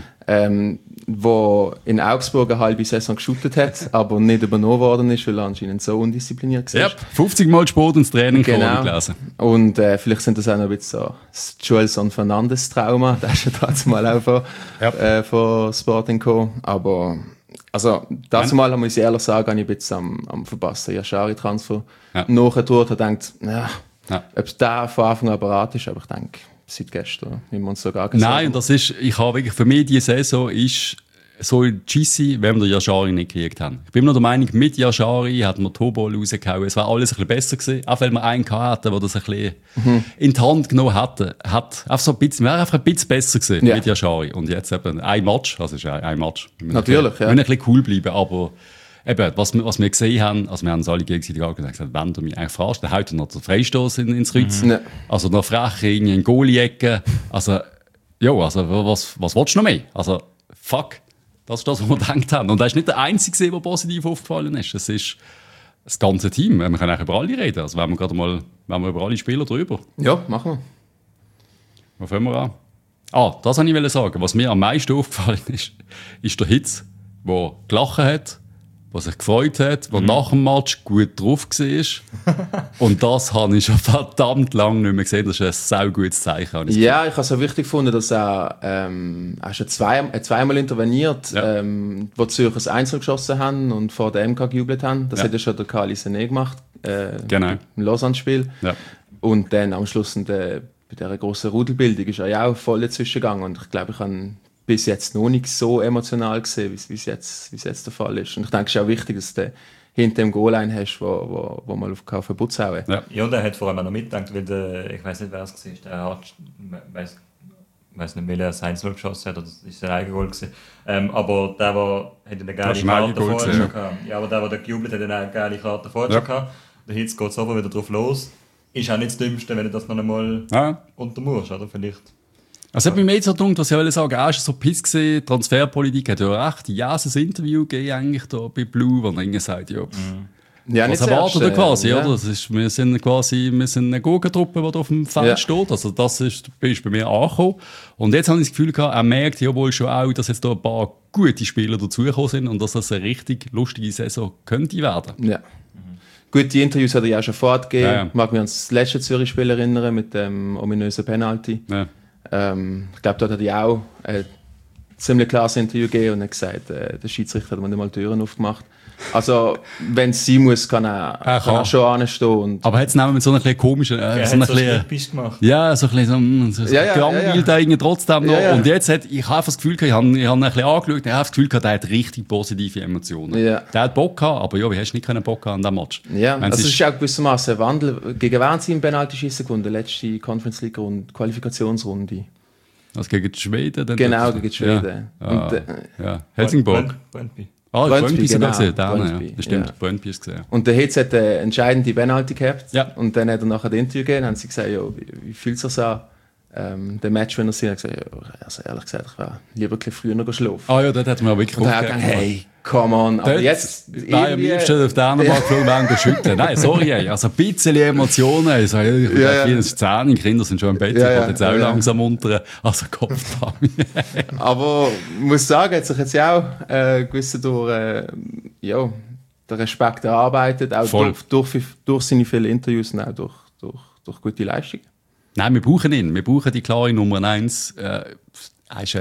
wo in Augsburg eine halbe Saison geshootet hat, aber nicht übernommen worden ist, weil er anscheinend so undiszipliniert war. Ja, 50 Mal Sport ins Training gelesen. Und vielleicht sind das auch noch ein bisschen so das Joelson Fernandes Trauma, der ist ja dazu mal auch von Sporting gekommen, aber also dazu mal, muss ich ehrlich sagen, habe ich ein bisschen am verpassten Yashari-Transfer nachgedauert und gedacht, ob der von Anfang an bereit ist, aber ich denke, seit gestern, wie wir uns so gar gesagt haben. Nein, das ist, ich habe wirklich, für mich die Saison ist so cheesy, wenn wir den Yashari nicht gekriegt haben. Ich bin nur der Meinung, mit Yashari hat man Tobol rausgehauen. Es war alles ein bisschen besser gewesen, auch weil wir einen hatten, der das ein bisschen in die Hand genommen hatte. Wäre einfach ein bisschen besser gewesen mit Yashari. Und jetzt eben ein Match, also ist ein Match. Natürlich, wir müssen ein bisschen cool bleiben, aber eben, was wir gesehen haben, also wir haben uns alle gegenseitig gesagt, wenn du mich eigentlich fragst, dann haut er noch den Freistoß ins Kreuz. Also noch frech in eine Goalie-Ecke. Also, ja, also was willst du noch mehr? Also, fuck. Das ist das, was wir gedacht haben. Und er ist nicht der Einzige, der positiv aufgefallen ist. Es ist das ganze Team. Wir können eigentlich über alle reden. Also, wenn wir über alle Spieler drüber. Ja, machen wir. Wo fangen wir an? Das wollte ich sagen. Was mir am meisten aufgefallen ist der Hitz, der gelacht hat, der sich gefreut hat, der nach dem Match gut drauf war. Und das habe ich schon verdammt lange nicht mehr gesehen. Das ist ein sehr gutes Zeichen. Ja, ich habe es auch wichtig gefunden, dass er schon zweimal interveniert, wo die Zürcher das Einzel geschossen haben und vor der MK gejubelt haben. Das hat ja schon der Kali Sané gemacht, genau. Im Lausanne-Spiel. Ja. Und dann am Schluss bei dieser grossen Rudelbildung ist er ja auch voll dazwischen gegangen. Und ich glaube, ich habe bis jetzt noch nicht so emotional gesehen, wie es jetzt der Fall ist. Und ich denke, es ist auch wichtig, dass du hinter dem Goal-Line hast, wo mal auf den Putz hauen. Ja, und er hat vor allem auch noch mitgedacht, weil ich weiß nicht, wer es war, der hat, weiß nicht, welcher sein Einzel geschossen hat, oder das ist sein eigenes Goal gewesen. Aber der, hat eine geile Karte vorher schon gehabt. Ja, aber der gejubelt hat, eine geile Karte vorher schon gehabt. Der Hitz geht sofort wieder drauf los. Ist auch nicht das Dümmste, wenn du das noch einmal untermurst, oder? Vielleicht. Also hat mich mehr so gedacht, was ich wollte sagen, er war so piss gewesen, Transferpolitik hat ja recht, ein Interview gegeben eigentlich da bei Blue, wo er irgendwie sagt, was erwartet er quasi, oder? Das ist, wir sind eine Gurkentruppe, die da auf dem Feld steht, also das ist bei mir angekommen. Und jetzt habe ich das Gefühl gehabt, er merkt ja wohl schon auch, dass jetzt da ein paar gute Spieler dazugekommen sind und dass das eine richtig lustige Saison könnte werden. Ja. Gut, die Interviews hat er ja schon fortgegeben. Ich mag mich an das letzte Zürich-Spiel erinnern mit dem ominösen Penalty. Ja. Ich glaube, dort hat er auch ziemlich klares Interview gegeben und hat gesagt, der Schiedsrichter hat mir nicht mal Türen aufgemacht. Also, wenn es sein muss, kann er schon anstehen. Und aber hat es mit so einer komischen... Er so hat einer so Schnippis gemacht. Ja, so ein bisschen so gelangweilt irgendwie trotzdem noch. Ja, ja. Und jetzt ich habe einfach das Gefühl, ich habe ihn ein bisschen angeschaut, ich habe das Gefühl, der hat richtig positive Emotionen. Ja. Der hat Bock gehabt, aber ja, wie hast du nicht Bock an diesem Match? Ja, also es ist auch gewissermaßen ein Wandel. Gegen wen sie im Penalty-Schiessen gewonnen? letzte Conference League Qualifikationsrunde. Also gegen die Schweden? Dann genau, gegen die Schweden. Ja. Und, ja. Helsingborg. Brøndby. Brøndby sogar genau. gesehen, ja. Das stimmt, Ja. Brøndby ist gesehen. Und der Hitz hat eine entscheidende Penalty gehabt. Ja. Und dann hat er nachher das Interview gegeben und haben sie gesagt, ja, wie fühlt es sich an, den Match, wenn er sie hat gesagt, ja, also ehrlich gesagt, ich wäre lieber ein bisschen früher noch schlafen. Ah ja, dort hat man wirklich Und er hat gesagt, hey, come on. Aber jetzt nein, am liebsten auf den anderen Mal geflogen während schütteln. Nein, sorry, ey. Also ein bisschen Emotionen. Also, das ist 10, die Kinder sind schon im Bett, ich kann jetzt auch langsam unteren. Also Kopf da. Aber ich muss sagen, hat sich jetzt ja auch gewissen durch den Respekt erarbeitet, auch durch seine vielen Interviews und auch durch gute Leistungen. Nein, wir brauchen ihn. Wir brauchen die klare Nummer 1. Er ist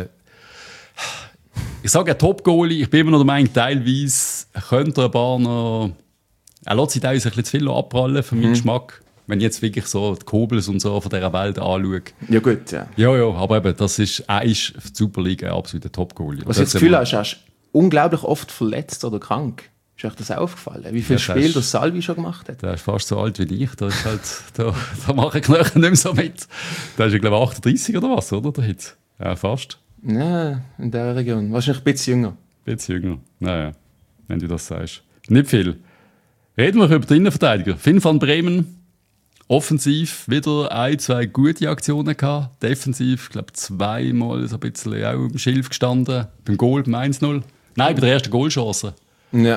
ich sage ein Top-Goalie. Ich bin immer noch der Meinung, teilweise könnte er ein paar noch... Er lässt sich teilweise ein bisschen zu viel abprallen, für meinen Geschmack. Wenn ich jetzt wirklich so die Kobels und so von dieser Welt anschaue. Ja gut, ja. Ja, aber eben, er ist für die Superliga ein absoluter Top-Goalie. Was ich das Gefühl habe, ist unglaublich oft verletzt oder krank. Ist euch das aufgefallen? Wie viele Spiele der Salvi schon gemacht hat? Der ist fast so alt wie ich. Da, ist halt, da mache ich Knöchel nicht mehr so mit. Der ist, glaube ich, 38 oder was, oder? Der Hitz. Ja, fast. Ja, in dieser Region. Wahrscheinlich ein bisschen jünger. Ein bisschen jünger. Naja, wenn du das sagst. Nicht viel. Reden wir über den Innenverteidiger. Finn van Bremen. Offensiv wieder 1-2 gute Aktionen gehabt. Defensiv, glaube ich, 2-mal so ein bisschen auch im Schilf gestanden. Beim Goal, beim 1-0. Nein, bei der ersten Goalchance. Ja.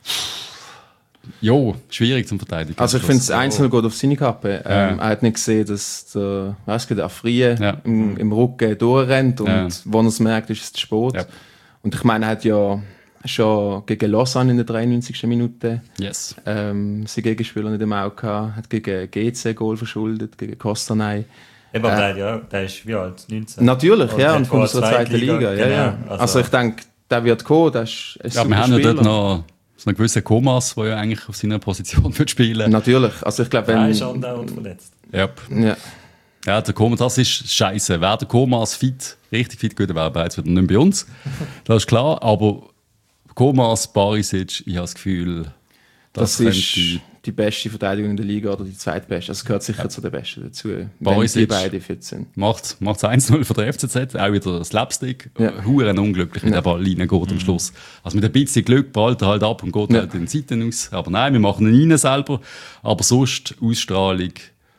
Jo, schwierig zum Verteidigen. Also ich finde, das 1-0 geht auf seine Kappe. Er hat nicht gesehen, dass der Afrie im Rücken durchrennt und wo er es merkt, ist es zu spät. Ja. Und ich meine, er hat ja schon gegen Lausanne in der 93. Minute seinen Gegenspieler nicht im Auge gehabt, hat gegen GC Goal verschuldet, gegen Kostanay. Aber der ist wie alt? 19? Natürlich, ja, und von der zweiten Liga. Genau. Ja. Also ich denke, der wird kommen, das ist wir haben ja dort noch so einen gewissen Komas, der ja eigentlich auf seiner Position wird spielen. Natürlich, also ich glaube, wenn... Er ist andauernd verletzt. Yep. Ja, der Komas, das ist scheiße. Wäre der Komas richtig fit, gut, wäre er bereits wieder nicht bei uns. Das ist klar, aber Komas, Barisic, ich habe das Gefühl, das ist die beste Verteidigung in der Liga oder die zweitbeste. Also gehört sicher zu der besten dazu, Barisic, wenn die beide fit sind. Macht 1-0 für der FCZ, auch wieder Slapstick. Huren unglücklich, wenn der Ball reingeht am Schluss. Also mit ein bisschen Glück prallt er halt ab und geht halt in die Seiten aus. Aber nein, wir machen ihn rein selber. Aber sonst Ausstrahlung,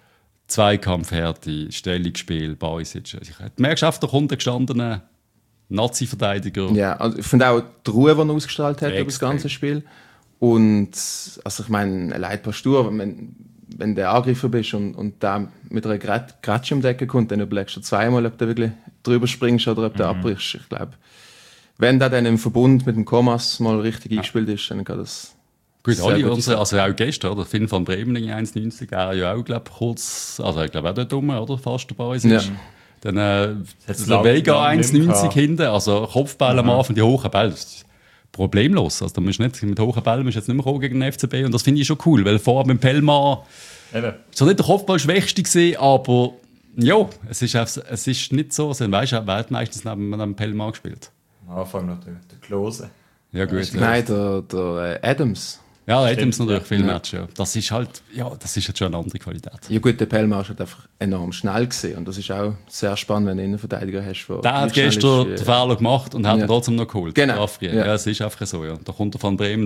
Zweikampfhärte, Stellungsspiel, Barisic. Du merkst einfach, da kommt der gestandene Nazi-Verteidiger. Ja, also ich finde auch die Ruhe, die er ausgestrahlt hat über das ganze Spiel. Und also ich meine, allein Pastur, wenn du Angreifer bist und da mit einer Gratsche um die Ecke kommt, dann überlegst du zweimal, ob du wirklich drüber springst oder ob du abbrichst. Ich glaube, wenn der dann im Verbund mit dem Komas mal richtig eingespielt ist, dann kann das... Gut, alle unsere, also auch gestern, oder? Finn van Bremen 1,90, er ja auch, glaube ich, kurz, also ich glaube auch dort rum, oder? Fast dabei ist. Ja. Dann der Vega 1,90 hinten, also Kopfball am Anfang, die hohen Bälle, problemlos. Also da musst du nicht, mit hohen Bällen musst du jetzt nicht mehr kommen gegen den FCB und das finde ich schon cool, weil vorher beim Pellmar so nicht der Kopfball-Schwächste gewesen, aber ja, es ist nicht so, also weißt du, wer hat meistens neben dem Pellmar gespielt? Am Anfang noch der Klose. Ja gut. Nein, der Adams. Ja, Adams natürlich viel Match, ja. Das ist halt, das ist jetzt schon eine andere Qualität. Ja gut, der Pellmar ist halt einfach enorm schnell gewesen und das ist auch sehr spannend, wenn du einen Innenverteidiger hast. Der hat gestern den Fehler gemacht und hat ihn trotzdem noch geholt. Genau. Ja, es ist einfach so, ja. Da kommt er von Bremen,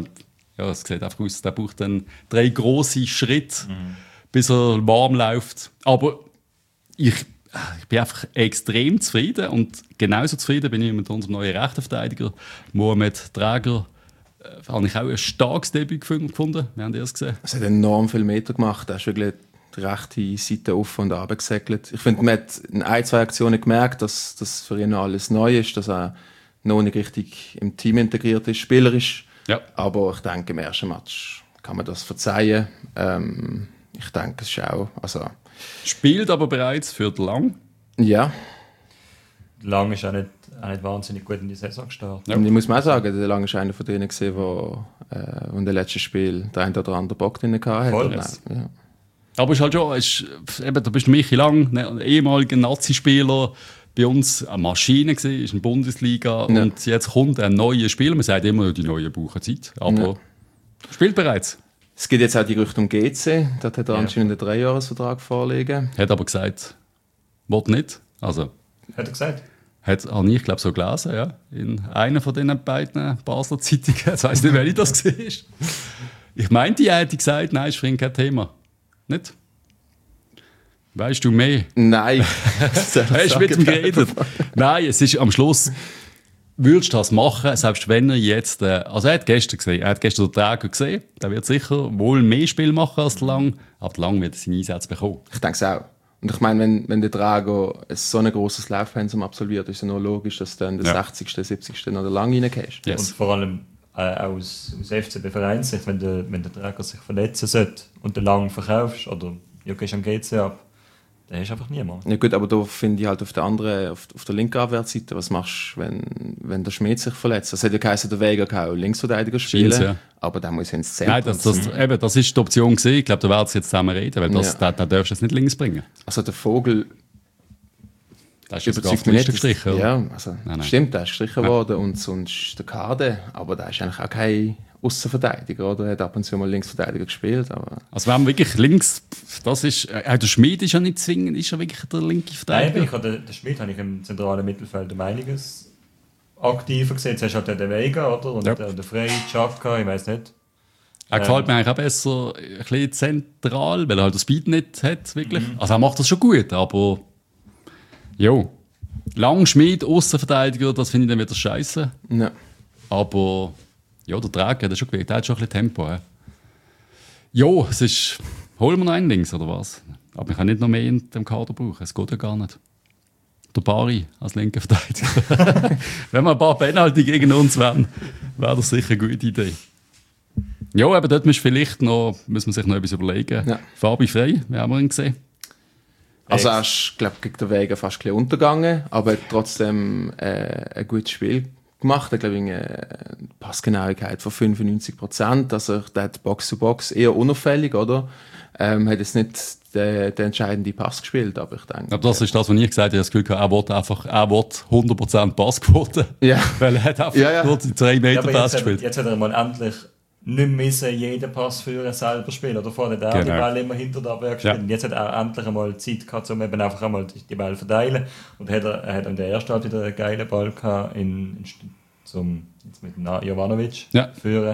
es sieht einfach aus, der braucht dann 3 grosse Schritte, bis er warm läuft. Aber ich bin einfach extrem zufrieden und genauso zufrieden bin ich mit unserem neuen Rechtsverteidiger, Mohamed Träger. Habe ich auch ein starkes Debüt gefunden. Wir haben das gesehen. Es hat enorm viele Meter gemacht. Er ist wirklich die rechte Seite auf und runter gesegelt. Ich finde, man hat in 1-2 Aktionen gemerkt, dass das für ihn noch alles neu ist, dass er noch nicht richtig im Team integriert ist, spielerisch. Ja. Aber ich denke, im ersten Match kann man das verzeihen. Ich denke, es ist auch... Also, spielt aber bereits für Lang. Ja. Lang ist auch nicht wahnsinnig gut in die Saison gestartet. Ja. Und ich muss mal auch sagen, der Lang ist einer von denen gesehen, der in den letzten Spiel der ein oder andere Bock drin hatte. Voll. Ja. Aber es ist halt schon, eben, da bist du Michi Lang, ein ehemaliger Nazi-Spieler, bei uns eine Maschine gewesen, ist in der Bundesliga und jetzt kommt ein neuer Spieler, man sagt immer, die Neuen brauchen Zeit, aber spielt bereits. Es gibt jetzt auch die Richtung GC, dort hat er anscheinend einen 3-Jahres-Vertrag vorliegen. Hat aber gesagt, will nicht. Also, Hat er gesagt? Habe ich, glaube so gelesen, ja. In einer von diesen beiden Basler Zeitungen. Jetzt weiss nicht, welche das war. Ich meinte, er hätte gesagt, nein, ist für ihn kein Thema. Nicht? Weißt du mehr? Nein. Hast du mit ihm geredet? Nein, es ist am Schluss, würdest du das machen, selbst wenn er jetzt, also er hat gestern den Träger gesehen, der wird sicher wohl mehr Spiel machen als der Lang, aber der Lang wird seinen Einsatz bekommen. Ich denke es auch. Und ich meine, wenn der Drago so ein grosses Laufpensum absolviert, ist es nur logisch, dass du dann den 60., 70. noch der Lang reingehst. Yes. Und vor allem aus FCB-Vereinssicht, wenn der Träger sich verletzen sollte und den Lang verkaufst oder du gehst am GC ab, dann hast du einfach niemand. Ja gut, aber da finde ich halt auf der linken Abwehrseite, was machst du, wenn der Schmied sich verletzt? Das hätte ja geheißen, der Vega kann auch Linksverteidiger spielen, aber der muss ins Zentrum. Nein, das ist die Option gewesen. Ich glaube, da werden sie jetzt zusammen reden, weil da darfst du jetzt nicht links bringen. Also der Vogel das ist überzeugt mich nicht gestrichen. Ja, also stimmt, der ist gestrichen worden und sonst der Kade, aber der ist eigentlich auch kein Aussenverteidiger, oder? Er hat ab und zu mal Linksverteidiger gespielt. Aber also wenn man wirklich links, das ist, der Schmied ist ja nicht zwingend, ist ja wirklich der linke Verteidiger. Nein, den Schmied habe ich im zentralen Mittelfeld um einiges aktiver gesehen. Jetzt hast du halt den Vega, oder? Und der Frey, Chaka, ich weiß nicht. Er gefällt mir eigentlich auch besser ein bisschen zentral, weil er halt den Speed nicht hat, wirklich. Also er macht das schon gut, aber jo. Lang Schmied, Aussenverteidiger, das finde ich dann wieder scheiße. Ja. Aber ja, der Träger hat schon gewählt, der hat schon ein bisschen Tempo. Jo, es ist. Holen wir noch einen links, oder was? Aber ich kann nicht noch mehr in dem Kader brauchen, es geht ja gar nicht. Der Bari als linker Verteidiger. Wenn wir ein paar Penalty gegen uns wären, wäre das sicher eine gute Idee. Ja, aber dort müssen wir sich noch etwas überlegen. Ja. Fabi Frey, wie haben wir ihn gesehen? Also er ist, glaube ich, gegen den Wegen fast ein bisschen untergegangen, aber hat trotzdem ein gutes Spiel gemacht. Er hat, glaube ich, eine Passgenauigkeit von 95%. Also der hat Box-to-Box eher unauffällig, oder? Hat jetzt nicht den entscheidenden Pass gespielt, aber ich denke... Aber das ist das, was ich gesagt habe. Ich habe das Gefühl, er will 100% Passquote. Ja. Weil er hat einfach nur die 3 Meter Pass gespielt. Jetzt hat er mal endlich nicht müssen jeden Pass für ihn selber spielen. Oder vorher hat er die Ball immer hinter der Abwehr gespielt. Ja. Jetzt hat er endlich einmal Zeit gehabt, um eben einfach einmal die Ball zu verteilen. Und er hat in der ersten Halbzeit wieder einen geilen Ball gehabt jetzt mit Jovanovic führen.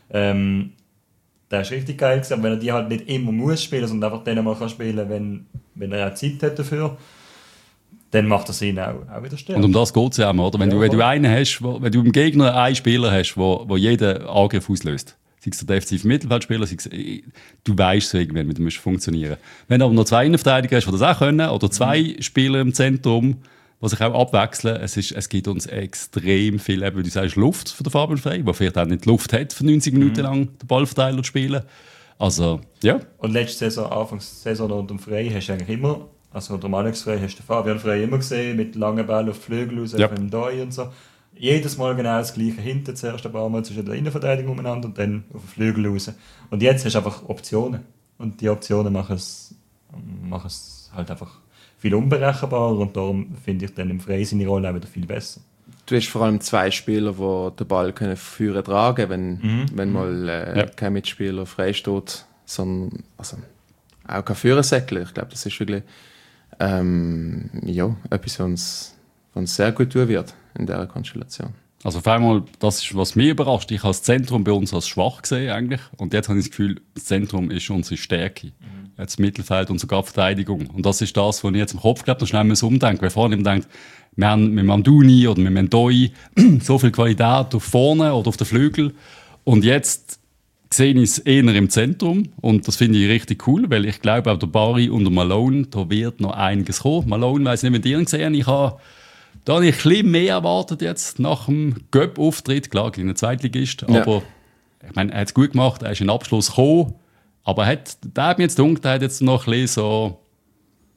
Der ist richtig geil gewesen, aber wenn er die halt nicht immer muss spielen, sondern einfach dann mal kann spielen, wenn er auch Zeit hat dafür, dann macht er ihn auch wieder stärker. Und um das geht es ja immer, oder? Wenn du einen hast, wenn du im Gegner einen Spieler hast, wo jeden Angriff auslöst, sei es der defensive Mittelfeldspieler, du weißt so irgendwann, wie du funktionieren musst. Wenn du aber noch 2 Innenverteidiger hast, die das auch können, oder 2 Spieler im Zentrum, die sich auch abwechseln, es gibt uns extrem viel, eben, wie du sagst, Luft für den Fabian Frey, der vielleicht auch nicht Luft hat, für 90 Minuten lang den Ballverteiler zu spielen. Also, ja. Und letzte Saison, Anfangssaison unter dem Frey, hast du eigentlich immer, also unter dem Alex Frey, hast du den Fabian Frey immer gesehen, mit langen Bällen auf die Flügel raus, auf dem Doi und so. Jedes Mal genau das Gleiche. Hinten zuerst ein paar Mal zwischen der Innenverteidigung umeinander und dann auf den Flügel raus. Und jetzt hast du einfach Optionen. Und die Optionen machen es halt einfach viel unberechenbarer und darum finde ich dann im Frey seine Rolle auch wieder viel besser. Du hast vor allem 2 Spieler, die den Ball führen tragen, wenn mal kein Mitspieler frei steht, sondern also, auch kein Führersäckler. Ich glaube, das ist wirklich etwas, was uns sehr gut tun wird in dieser Konstellation. Also auf einmal, das ist, was mich überrascht. Ich habe das Zentrum bei uns als schwach gesehen eigentlich. Und jetzt habe ich das Gefühl, das Zentrum ist unsere Stärke. Jetzt Mittelfeld und sogar Verteidigung. Und das ist das, was ich jetzt im Kopf glaube, da schnell umdenken. Weil vorhin denkt, wir haben mit Mamdouni oder mit Mendoi so viel Qualität auf vorne oder auf den Flügel. Und jetzt sehe ich es eher im Zentrum. Und das finde ich richtig cool, weil ich glaube, auch der Bari und der Malone, da wird noch einiges kommen. Malone, weiss nicht, wenn ihr ihn gesehen habt, da habe ich ein bisschen mehr erwartet jetzt nach dem Göpp-Auftritt. Klar, gegen einen Zweitligist. Aber ich meine, er hat es gut gemacht, er ist in den Abschluss gekommen. Aber der hat mir jetzt gedacht, der hat jetzt noch ein bisschen so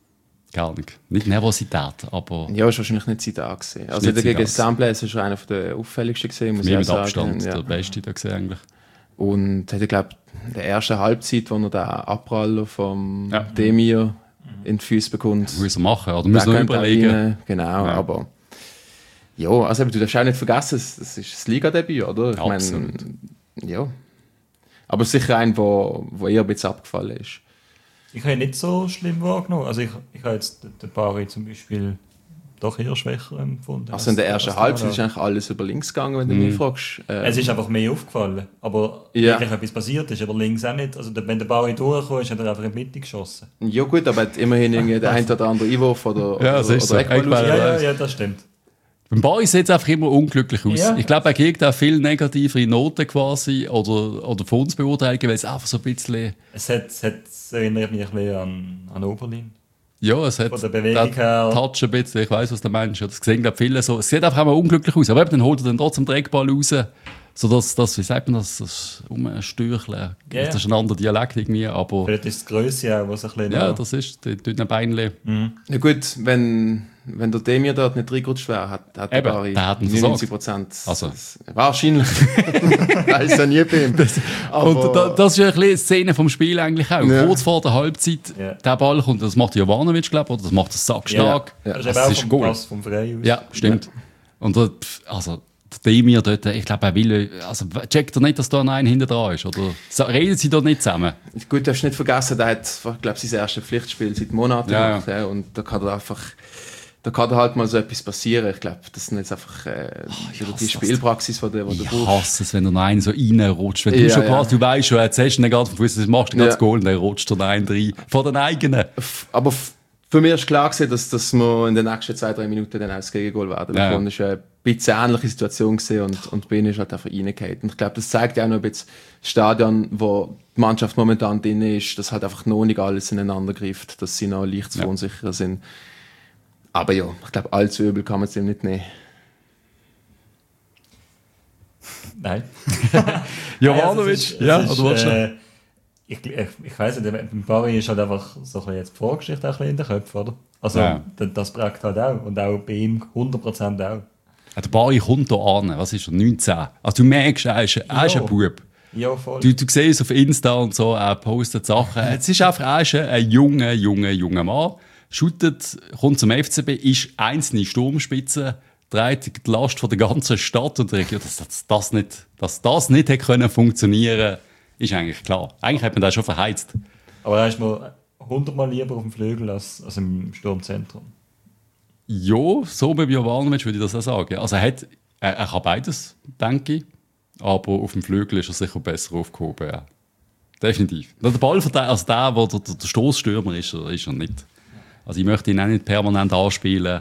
Gar nicht. Nicht Nervosität, aber Ja, ist wahrscheinlich nicht sein Tag gewesen. Also nicht gegen sein Sample ist er einer der auffälligsten gesehen, muss mehr ich mit auch Abstand sagen. der Beste da gesehen eigentlich. Und hat, glaube in der ersten Halbzeit, wo er den Abpraller vom Ja. Demir in die Füße bekommt, Muss er machen, oder muss der er noch könnte auch überlegen. rein. Genau, Ja. aber ja, also eben, du darfst auch nicht vergessen, das ist das Ligadebüt, oder? Ich Absolut. Ja. Aber sicher ein, wo eher ein bisschen abgefallen ist. Ich habe ihn nicht so schlimm wahrgenommen. Also ich habe jetzt den Bari zum Beispiel doch eher schwächer empfunden. Also in der ersten Halbzeit ist ist eigentlich alles über links gegangen, wenn du mich fragst. es ist einfach mehr aufgefallen. Aber Ja. wirklich etwas passiert ist, aber links auch nicht. Also wenn der Bari durchgekommen ist, hat er einfach in die Mitte geschossen. Ja gut, aber hat immerhin irgendwie der ein oder andere Einwurf oder, Ja, das ist so. Eckball Eckball. Ja, das stimmt. Beim Bari sieht es einfach immer unglücklich aus. Ja. Ich glaube, er kriegt auch viel negativere Noten quasi oder von uns beurteilen, weil es einfach so ein bisschen... Es erinnert mich ein bisschen an Oberlin. Ja, es hat Von der Bewegung den her. Touch ein bisschen, ich weiss, was der Mensch hat. Das sehen, glaube viele so. Es sieht einfach immer unglücklich aus. Aber eben, dann holt er dann trotzdem den Dreckball raus. Sodass das, wie sagt man das Umstürcheln. Ja. Das ist ein anderer Dialekt irgendwie, aber... Vielleicht ist es die Grösse auch, was ein bisschen... Ja, das ist die dünnen Beinchen. Ja gut, wenn der Demir dort nicht reingerutscht wäre, hat der Eben, Bari der hat ihn 99%. Also. Wahrscheinlich. Weil es ja nie bei ihm. Und das ist ja ein bisschen die Szene vom Spiel eigentlich auch. Ja. Kurz vor der Halbzeit, Ja. der Ball kommt, das macht Jovanovic, glaube ich, oder das macht der Sack stark. Ja. Das ist Das eben auch ist vom Goal. Pass vom Frey aus. Ja, stimmt. Und also, der Demir dort, ich glaube, er will, also checkt er nicht, dass da noch einer hinter dran ist, oder reden sie da nicht zusammen? Gut, du darfst nicht vergessen, der hat, glaube sein erstes Pflichtspiel seit Monaten Ja, gemacht. Ja. Und da kann halt mal so etwas passieren. Ich glaube, das sind jetzt einfach die das. Spielpraxis, die du Ich brauchst. hasse es, wenn du noch einen so reinrutscht. Wenn du Ja, schon ja. quasi, du weißt schon, jetzt hast du ihn gerade vom Fuß, das machst du gerade Ja. das Goal und dann rutscht er einen rein. Von den eigenen. Aber für mich ist klar gewesen, dass wir in den nächsten 2-3 Minuten dann auch das Gegengol werden. Ja. Ja. Das war eine bisschen ähnliche Situation gewesen und Ben ist halt einfach reingehauen. Und ich glaube, das zeigt ja auch noch ein bisschen das Stadion, wo die Mannschaft momentan drin ist, dass halt einfach noch nicht alles ineinander greift, dass sie noch leicht zu unsicher sind. Aber ja, ich glaube, allzu übel kann man es ihm nicht nehmen. Nein. Jovanovic, ja, oder was schon? Ich weiss nicht, beim Bari ist halt einfach so ein bisschen jetzt die Vorgeschichte auch ein bisschen in den Köpfen, oder? Also, Ja. das prägt halt auch. Und auch bei ihm 100% auch. Ja, der Bari kommt hier an, was ist er, 19? Also du merkst, er ist ein Bub. Ja, voll. Du siehst auf Insta und so, er postet Sachen. Es ist einfach er ist ein junger Mann. Shootet, kommt zum FCB, ist einzelne Sturmspitze, trägt die Last von der ganzen Stadt und der Region. Dass das nicht hätte können funktionieren, ist eigentlich klar. Eigentlich hat man das schon verheizt. Aber er ist mir 100-mal lieber auf dem Flügel als im Sturmzentrum. Ja, so bei Jovanovic würde ich das auch sagen. Also er kann beides, denke ich. Aber auf dem Flügel ist er sicher besser aufgehoben. Ja. Definitiv. Der Ballverteidiger, also der Stoßstürmer ist er nicht. Also ich möchte ihn auch nicht permanent anspielen.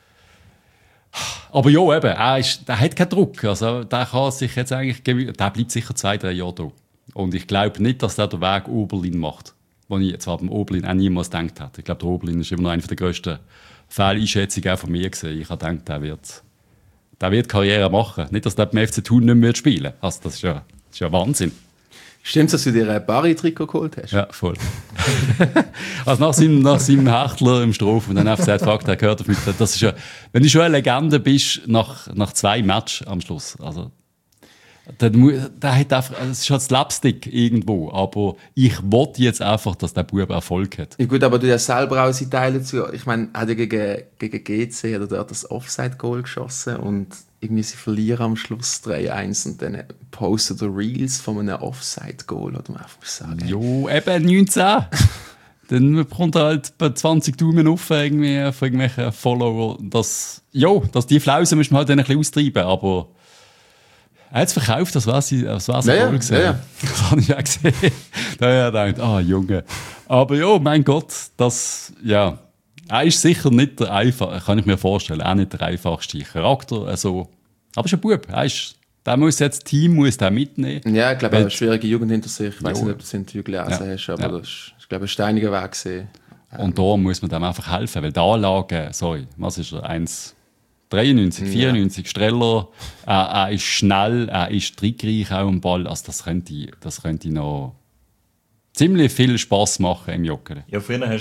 Aber ja, eben, der hat keinen Druck. Also der kann sich jetzt eigentlich der bleibt sicher 2-3 Jahre da. Und ich glaube nicht, dass der den Weg Oberlin macht. Wo ich zwar beim Oberlin auch niemals gedacht hätte. Ich glaube, der Oberlin ist immer noch eine der grössten Fehleinschätzungen auch von mir gewesen. Ich habe gedacht, der wird Karriere machen. Nicht, dass der beim FC Thun nicht mehr spielen wird. Also das ist ja Wahnsinn. Stimmt's, dass du dir ein Barry-Trikot geholt hast? Ja, voll. Also nach seinem Hechtler im Strophe und dann FCZ gefragt, er gehört auf mich. Das ist ja, wenn du schon eine Legende bist, nach 2 Matches am Schluss. Also, der hat einfach, es ist halt Slapstick irgendwo, aber ich wollte jetzt einfach, dass der Bub Erfolg hat. Ja gut, aber du hast selber auch seine Teile dazu. Ich meine, er hat ja gegen GC hat er dort das Offside-Goal geschossen und irgendwie sie verlieren am Schluss 3-1 und dann postet er Reels von einem Offside-Goal, oder man einfach sagen. Jo, eben 19. Dann bekommt er halt bei 20 Daumen auf irgendwie von irgendwelchen Follower. Die Flausen müssen wir halt dann ein bisschen austreiben, aber er hat es verkauft, das war sein Goal gesehen. Ja. Das habe ich auch gesehen. Da habe ich gedacht, Junge. Aber ja, mein Gott, er ist sicher nicht der einfachste, kann ich mir vorstellen, auch nicht der einfachste Charakter. Also, aber ist ein Bub. Das Team muss den mitnehmen. Ja, ich glaube, er hat eine schwierige Jugend hinter sich. Ich weiß Jo. nicht, ob du das Interview gelesen hast, aber Ja. das ist, ich glaube, ein steiniger Weg gewesen. Und da muss man dem einfach helfen, weil die Anlage, was ist er, 1,93, 94, Streller, er ist schnell, er ist trickreich auch am Ball, also das könnte noch ziemlich viel Spass machen im Joggeli. Ja, früher hast du eben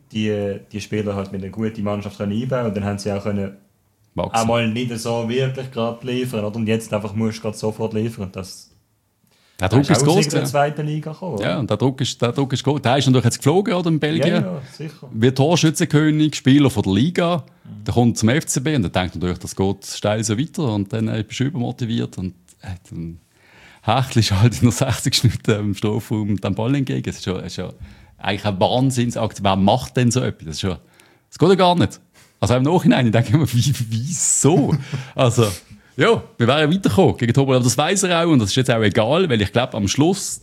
die Spieler halt mit einer guten Mannschaft einbauen und dann haben sie auch können auch mal nicht so wirklich gerade liefern, oder? Und jetzt einfach musst du gerade sofort liefern. Der Druck ist groß. In der zweiten Liga gekommen. Ja, und der Druck ist groß. Der ist natürlich jetzt geflogen, oder, in Belgien. Ja, sicher. Wie Torschützenkönig, Spieler von der Liga. Der kommt zum FCB und der denkt natürlich, das geht steil so weiter. Und dann bist du übermotiviert und dann Hechel halt in der 60. Minute im Strafraum den Ball entgegen. Das ist schon eigentlich ein Wahnsinnsakt. Wer macht denn so etwas? Das geht ja gar nicht. Also im Nachhinein, ich denke immer, wieso? Also, ja, wir wären weitergekommen gegen Tobol, aber das weiss er auch und das ist jetzt auch egal, weil ich glaube, am Schluss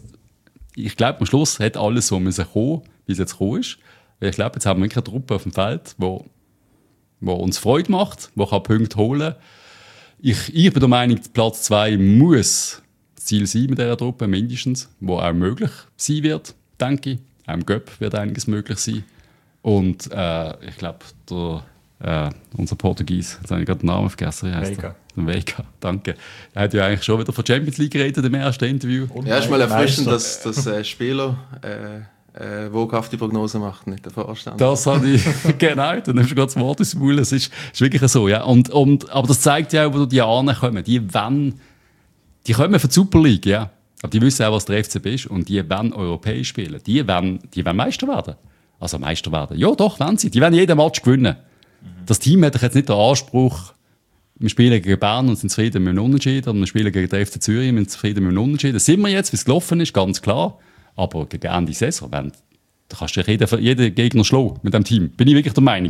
hat alles so müssen kommen, wie es jetzt gekommen ist. Weil ich glaube, jetzt haben wir wirklich eine Truppe auf dem Feld, wo uns Freude macht, die Punkte holen kann. Ich bin der Meinung, Platz 2 muss das Ziel sein mit dieser Truppe, mindestens, wo auch möglich sein wird, denke ich. Auch im Göpp wird einiges möglich sein. Und ich glaube, unser Portugies, jetzt habe ich gerade den Namen vergessen. Veiga, danke. Er hat ja eigentlich schon wieder von Champions League geredet im ersten Interview. Ja, ist mal erfrischend, dass Spieler woghafte Prognosen macht, nicht der Vorstand. Das habe ich, genau, dann nimmst du gerade das Wort ins Maul. Es ist wirklich so, ja. Aber das zeigt ja auch, wo die ankommen. Die kommen für die Super League, ja. Aber die wissen auch, was der FCB ist und die wollen europäisch spielen. Die wollen Meister werden. Also Meister werden. Ja, doch, wollen sie. Die wollen jeden Match gewinnen. Das Team hat jetzt nicht den Anspruch, wir spielen gegen Bern und sind zufrieden mit dem Unentschieden, oder wir spielen gegen den FC Zürich und sind zufrieden mit dem Unentschieden. Das sind wir jetzt, wie es gelaufen ist, ganz klar. Aber gegen Ende Saison, da kannst du jeden Gegner schlagen mit dem Team. Bin ich wirklich der Meinung.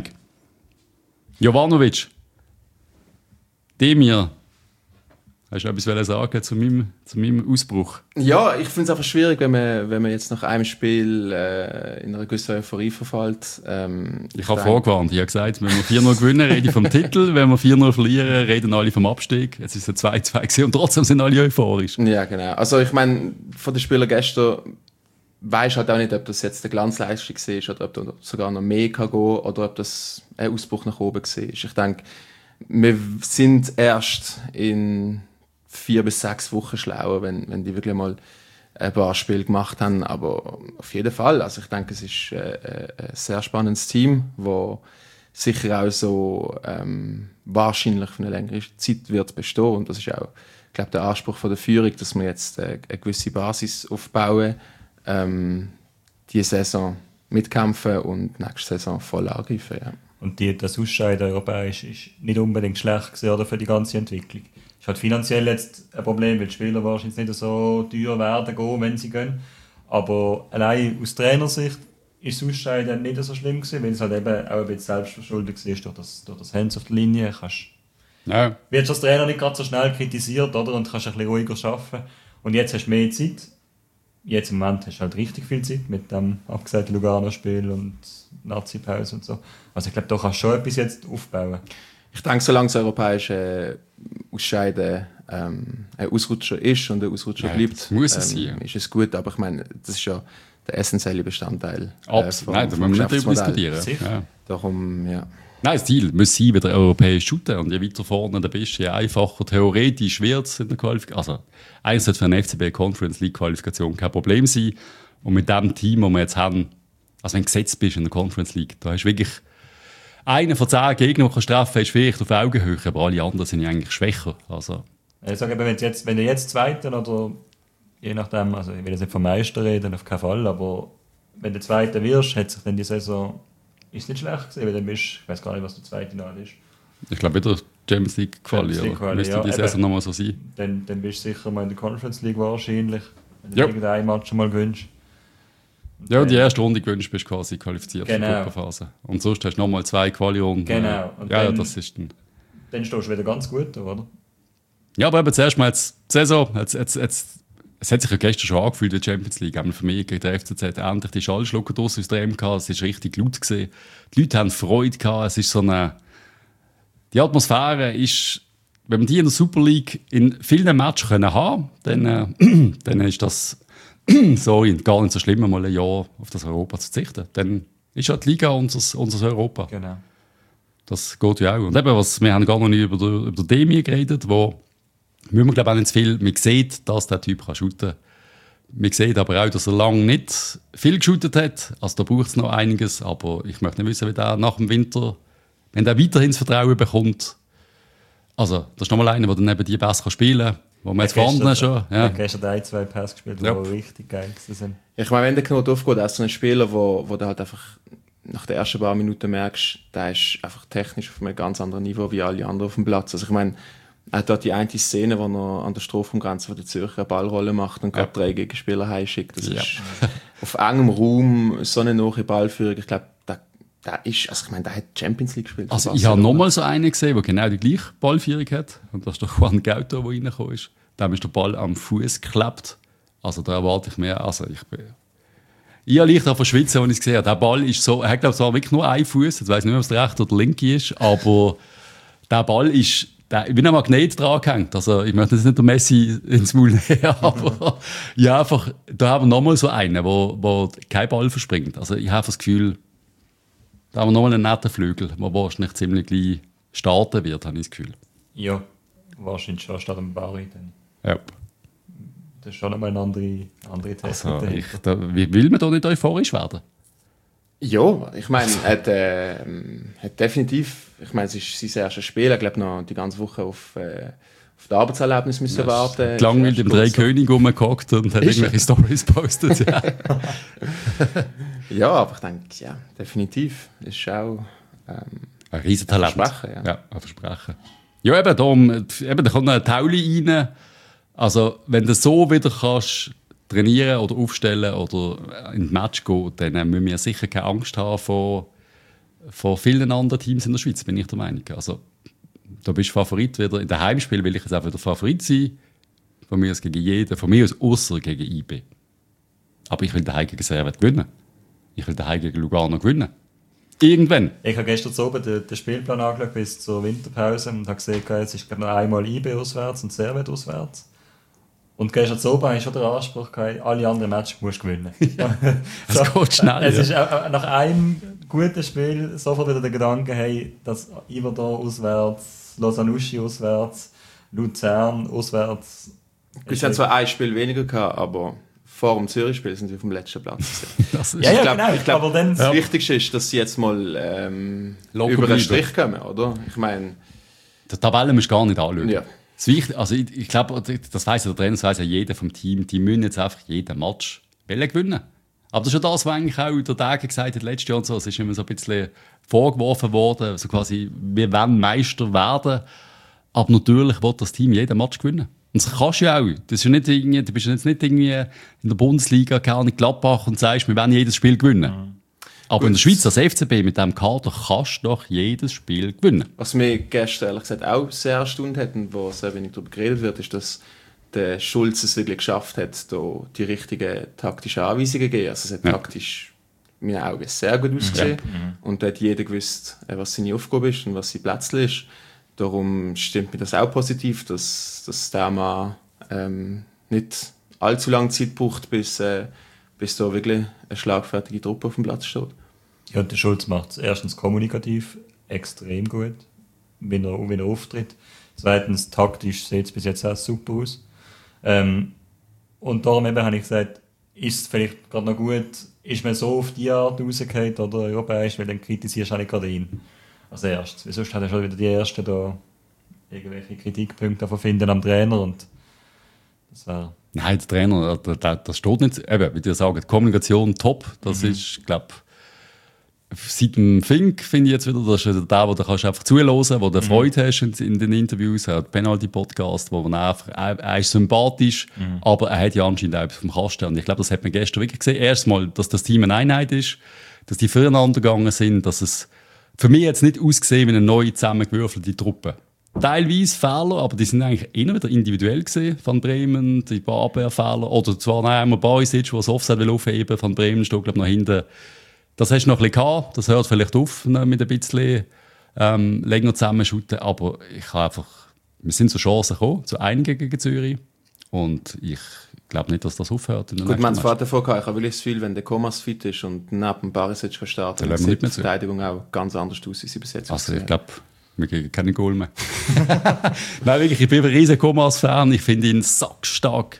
Jovanovic, Demir, hast du etwas sagen zu meinem Ausbruch? Ja, ich finde es einfach schwierig, wenn man jetzt nach einem Spiel in einer gewissen Euphorie verfällt. Ich habe vorgewarnt. Ich habe gesagt, wenn wir 4-0 gewinnen, rede ich vom Titel. Wenn wir 4-0 verlieren, reden alle vom Abstieg. Jetzt ist es 2-2 gewesen und trotzdem sind alle euphorisch. Ja, genau. Also ich meine, von den Spielern gestern weisst halt auch nicht, ob das jetzt eine Glanzleistung war oder ob da sogar noch mehr kann gehen oder ob das ein Ausbruch nach oben war. Ich denke, wir sind erst in 4 bis 6 Wochen schlauer, wenn die wirklich mal ein paar Spiele gemacht haben. Aber auf jeden Fall. Also ich denke, es ist ein sehr spannendes Team, das sicher auch so wahrscheinlich für eine längere Zeit wird bestehen. Und das ist auch, ich glaube, der Anspruch von der Führung, dass wir jetzt eine gewisse Basis aufbauen, diese Saison mitkämpfen und nächste Saison voll angreifen. Ja. Und das Ausscheiden europäisch ist nicht unbedingt schlecht gewesen, oder, für die ganze Entwicklung. Ist halt finanziell jetzt ein Problem, weil die Spieler wahrscheinlich nicht so teuer werden gehen, wenn sie gehen. Aber allein aus Trainersicht ist das Ausscheiden nicht so schlimm gewesen, weil es halt eben auch ein bisschen selbstverschuldet war durch das Hands auf der Linie. Ja. Wirst als Trainer nicht gerade so schnell kritisiert, oder? Und kannst ein bisschen ruhiger arbeiten. Und jetzt hast du mehr Zeit. Jetzt im Moment hast du halt richtig viel Zeit mit dem abgesagten Lugano-Spiel und Nazi-Pause und so. Also ich glaube, da kannst du schon etwas jetzt aufbauen. Ich denke, solange das europäische Ausscheiden ein Ausrutscher ist und ein Ausrutscher bleibt, muss es sein. Ist es gut. Aber ich meine, das ist ja der essentielle Bestandteil. Nein, da müssen wir nicht darüber diskutieren. Ja. Darum, ja. Nein, das Ziel muss sein, wieder europäisch shooten. Und je weiter vorne du bist, je einfacher theoretisch wird es in der Qualifikation. Also, eigentlich sollte für eine FCB Conference League Qualifikation kein Problem sein. Und mit dem Team, das wir jetzt haben, also wenn du gesetzt bist in der Conference League, da hast du wirklich einen von 10 Gegnern, die treffen, ist vielleicht auf Augenhöhe, aber alle anderen sind ja eigentlich schwächer. Also. Ich sage, wenn du jetzt Zweiter oder je nachdem, also ich will jetzt nicht vom Meister reden, auf keinen Fall, aber wenn du Zweiter wirst, hat sich dann die Saison ist nicht schlecht gewesen, weil dann bist, ich weiß gar nicht, was der zweite Finale ist. Ich glaube wieder Champions League Quali, oder? Müsste die Saison nochmal so sein. Dann bist du sicher mal in der Conference League wahrscheinlich, wenn du irgendein Match mal gewinnst. Ja, die erste Runde gewünscht bist quasi qualifiziert für die Gruppenphase. Und sonst hast du nochmal 2 Quali-Runden. Genau. Und ja, das ist dann... Dann stehst du wieder ganz gut, oder? Ja, aber eben zuerst mal jetzt die Saison, es hat sich ja gestern schon angefühlt, die Champions League. Für mich gegen den FCZ endlich die Schallschlucker draus aus der MK. Es war richtig laut gewesen. Die Leute haben Freude gehabt. Es ist so eine... Die Atmosphäre ist... Wenn man die in der Super League in vielen Matches haben können, dann ist das... sorry, gar nicht so schlimm, mal ein Jahr auf das Europa zu verzichten. Dann ist ja die Liga unser Europa. Genau. Das geht ja auch. Und eben, wir haben gar noch nicht über Demi geredet, wo müssen wir glaube auch nicht zu viel. Man sieht, dass der Typ kann shooten. man sieht aber auch, dass er lange nicht viel geshootet hat. Also da braucht es noch einiges, aber ich möchte nicht wissen, wie der nach dem Winter, wenn der weiterhin das Vertrauen bekommt. Also das ist nochmal einer, der dann neben die besser spielen kann, wo man jetzt vorhanden schon... Ja. Gestern 1-2 Pässe gespielt, die richtig geil sind. Ich meine, wenn der Knoten aufgeht, ist so ein Spieler, wo du halt einfach nach den ersten paar Minuten merkst, der ist einfach technisch auf einem ganz anderen Niveau wie alle anderen auf dem Platz. Also ich meine, er hat dort die eine Szene, wo er an der Strafraumgrenze von der Zürcher eine Ballrolle macht und gerade 3 Gegenspieler heimschickt. Das ist auf engem Raum so eine neue Ballführung. Ich glaube, der hat Champions League gespielt. Also ich habe nochmal so einen gesehen, der genau die gleiche Ballführung hat. Und das ist der Juan Gauto, der reingekommen ist. Dem ist der Ball am Fuß geklebt. Also da erwarte ich mehr. Also ich habe leicht auf Schwitzen, als ich es gesehen habe. Der Ball ist so, er hat glaube ich wirklich nur einen Fuß. Ich weiß nicht mehr, ob es der rechte oder der linke ist. Aber der Ball ist, ich bin ein Magnet dran gehängt. Also ich möchte jetzt nicht der Messi ins Maul nehmen, aber ja, einfach, da haben wir nochmal so einen, wo kein Ball verspringt. Also ich habe das Gefühl, da haben wir nochmal einen netten Flügel, der wahrscheinlich ziemlich gleich starten wird, habe ich das Gefühl. Ja, wahrscheinlich schon statt dem Barry dann. Ja. Das ist schon einmal eine andere Technik. Also wie will man da nicht euphorisch werden? Ja, ich meine, er hat definitiv, ich meine, es ist sein erstes Spiel, ich glaube noch die ganze Woche auf das Arbeitserlebnis müssen warten. Langweilig im Drei König rumgehockt und hat irgendwelche Storys gepostet. Ja. Ja, aber ich denke, ja, definitiv. Ist auch ein Riesentalent. Ein Versprechen, ja. Ein Versprechen. Ja, da kommt noch ein Tauli rein. Also, wenn du so wieder kannst trainieren oder aufstellen oder in ein Match gehen, dann müssen wir sicher keine Angst haben vor vielen anderen Teams in der Schweiz, bin ich der Meinung. Also, da bist du Favorit wieder. In den Heimspiel will ich jetzt auch wieder Favorit sein. Von mir aus gegen jeden, von mir aus ausser gegen IB. Aber ich will daheim gegen Servet gewinnen. Ich will daheim gegen Lugano gewinnen. Irgendwann. Ich habe gestern oben den Spielplan angeschaut bis zur Winterpause und habe gesehen, jetzt ist noch einmal IB auswärts und Servet auswärts. Und gestern oben habe ich schon den Anspruch gehabt, alle anderen Matches musst du gewinnen. Es geht schnell. Es ist nach einem guten Spiel sofort wieder der Gedanke, hey, dass Iverdor auswärts, Lausanne-Uschi auswärts, Luzern auswärts. Wir haben zwar ein Spiel weniger gehabt, aber vor dem Zürich-Spiel sind wir auf dem letzten Platz. Ich glaube, das Wichtigste ist, dass sie jetzt mal über den Strich kommen, oder? Ich meine... Die Tabelle musst du gar nicht anschauen. Ja. Also ich glaube, das weiss ja der Trainer, das weiss ja jeder vom Team, die müssen jetzt einfach jeden Match gewinnen. Aber das ist ja das, was eigentlich auch der Dage gesagt hat letztes Jahr und so. Es ist immer so ein bisschen vorgeworfen worden, also quasi, wir wollen Meister werden, aber natürlich will das Team jeden Match gewinnen. Und das kannst du ja auch. Das ist ja nicht irgendwie, du bist jetzt nicht irgendwie in der Bundesliga, keine Ahnung, Gladbach und sagst, wir wollen jedes Spiel gewinnen. Mhm. Aber gut, in der Schweiz als FCB mit diesem Kader kannst du doch jedes Spiel gewinnen. Was mir gestern ehrlich gesagt auch sehr erstaunt hat und wo sehr wenig darüber geredet wird, ist, dass der Schulz es wirklich geschafft hat, da die richtigen taktischen Anweisungen zu geben. Also es hat taktisch in meinen Augen sehr gut ausgesehen. Ja. Und da hat jeder gewusst, was seine Aufgabe ist und was sein Plätzchen ist. Darum stimmt mir das auch positiv, dass der Mann nicht allzu lange Zeit braucht, bis da wirklich eine schlagfertige Truppe auf dem Platz steht. Ja, der Schulz macht es erstens kommunikativ extrem gut, wenn er auftritt. Zweitens, taktisch sieht es bis jetzt auch super aus. Und darum eben habe ich gesagt, ist es vielleicht gerade noch gut, ist man so auf die Art rausgefallen oder europäisch, weil dann kritisierst du auch nicht gerade ihn als erstes. Weil sonst hat er schon wieder die Ersten da irgendwelche Kritikpunkte davon finden am Trainer und das wäre... Nein, der Trainer, das steht nicht, eben, wie dir sagen, Kommunikation top, das ist, glaube ich, seit dem Fink finde ich jetzt wieder, das ist der, wo du kannst einfach zuhören, wo du Freude hast in den Interviews, er hat Penalty-Podcast, wo man einfach, er ist sympathisch, aber er hat ja anscheinend auch etwas vom Kasten und ich glaube, das hat man gestern wirklich gesehen, erstmal, dass das Team eine Einheit ist, dass die füreinander gegangen sind, dass es für mich jetzt nicht ausgesehen wie eine neue zusammengewürfelte Truppe. Teilweise Fehler, aber die sind eigentlich eher wieder individuell gesehen. Van Bremen, die paar Abwehrfehler. Oder zwar einmal Barisic, der das Offside will aufheben. Van Bremen steht, glaube ich, noch hinten. Das hast du noch ein bisschen gehabt. Das hört vielleicht auf, mit ein bisschen länger zusammenschuten. Aber wir sind zur Chance gekommen, zu einigen gegen Zürich. Und ich glaube nicht, dass das aufhört. Gut, man hat es vorher davor gehabt. Ich habe wirklich das Gefühl, wenn der Komas fit ist und neben Barisic starten, dann sieht die Verteidigung auch ganz anders aus, wie sie bis jetzt also ich glaube, wir kriegen keine Goal mehr. Nein, wirklich, ich bin ein riesen Komas-Fan. Ich finde ihn sackstark.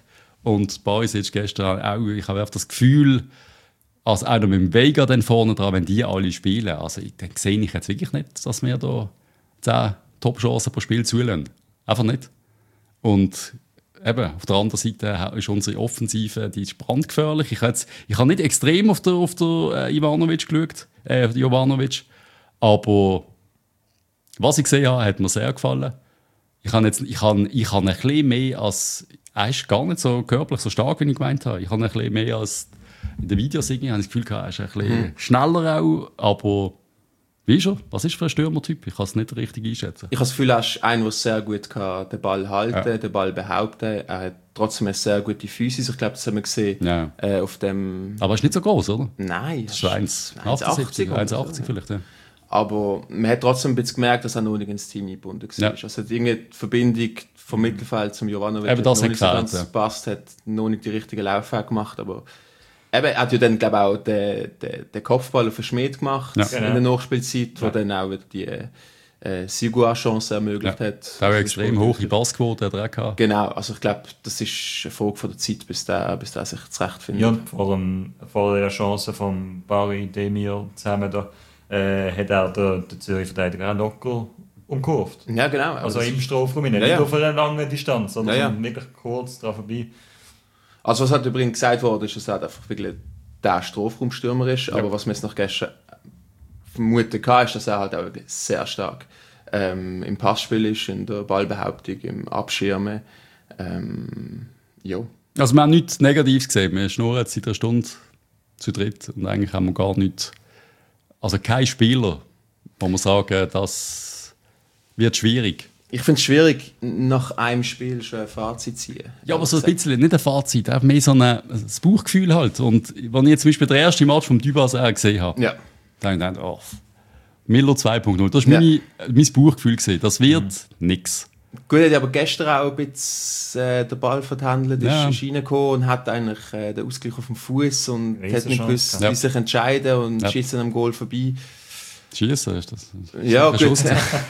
Und bei uns jetzt gestern auch, ich habe einfach das Gefühl, also auch noch mit dem Vega dann vorne dran, wenn die alle spielen, also dann sehe ich jetzt wirklich nicht, dass wir da 10 Top-Chancen pro Spiel zulassen. Einfach nicht. Und eben, auf der anderen Seite ist unsere Offensive, die ist brandgefährlich. Ich habe nicht extrem auf der Ivanovic geschaut, Jovanovic, aber was ich gesehen habe, hat mir sehr gefallen. Ich habe ein bisschen mehr als, er ist gar nicht so körperlich so stark, wie ich gemeint habe. Ich habe ein bisschen mehr als in den Videos irgendwie, habe ich das Gefühl gehabt, er ist ein bisschen schneller auch, aber wie ist er? Was ist für ein Stürmertyp? Ich kann es nicht richtig einschätzen. Ich habe das Gefühl, er ist einer, der sehr gut kann, den Ball halten, den Ball behaupten. Er hat trotzdem eine sehr gute Physis. Ich glaube, das haben wir gesehen auf dem... Aber er ist nicht so groß, oder? Nein. Das ist 1,80 1,80 vielleicht, ja. Aber man hat trotzdem ein bisschen gemerkt, dass er noch nicht ins Team eingebunden war. Ja. Also irgendwie die Verbindung vom Mittelfeld zum Jovanovic hat noch nicht so ganz gepasst, hat noch nicht die richtigen Laufwege gemacht, aber eben, er hat ja dann, glaube ich, auch den Kopfball auf den Schmied gemacht in der Nachspielzeit, wo dann auch wieder die Sigua-Chance ermöglicht hat. Auch extrem hohe Passquote hat er auch gehabt. Genau, also ich glaube, das ist eine Frage von der Zeit, bis der sich zurechtfindet. Ja, vor der Chance von Barry Demir zusammen da, hat er den Zürich-Verteidiger auch locker umkurvt. Ja, genau. Also im Strafraum, nicht auf einer langen Distanz, sondern wirklich kurz daran vorbei. Also was hat übrigens gesagt worden, ist, dass er einfach wirklich der Strafraumstürmer ist, aber was wir jetzt noch gestern vermuten kann, ist, dass er halt auch wirklich sehr stark im Passspiel ist, in der Ballbehauptung, im Abschirmen. Ja. Also wir haben nichts Negatives gesehen, wir schnurren jetzt seit einer Stunde zu dritt und eigentlich haben wir gar nichts, also kein Spieler, wo wir sagen, das wird schwierig. Ich finde es schwierig, nach einem Spiel schon ein Fazit zu ziehen. Ja, aber so ein bisschen, nicht ein Fazit, einfach mehr so ein Bauchgefühl halt. Und wenn ich zum Beispiel den ersten Match vom Dybala gesehen habe, dann dachte ich, Miller 2.0, das war mein Bauchgefühl gesehen. Das wird nichts. Gut, er hat aber gestern auch ein bisschen den Ball verhandelt, ist reingekommen und hat eigentlich den Ausgleich auf dem Fuß und hat nicht gewusst, wie sich entscheiden und schießen am Goal vorbei. Schießen ist das? Ja, gut.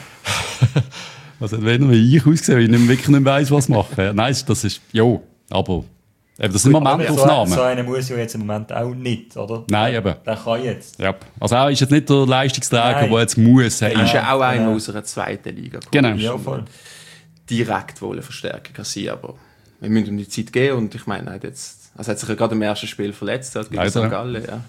Also wenn ich ausgesehen, ich wirklich nicht weiss, was machen. Nein, das ist, aber das sind Momentaufnahmen. So einer muss ja jetzt im Moment auch nicht, oder? Nein, eben. Der kann jetzt. Ja. Also er ist jetzt nicht der Leistungsträger, der jetzt muss. Er ist ja auch einer aus einer zweiten Liga gekommen. Genau. Ja, voll. Direkt wohl eine Verstärkung kann sein, aber wir müssen ihm die Zeit geben und ich meine, er hat sich ja gerade im ersten Spiel verletzt, gegen St. Gallen, ja.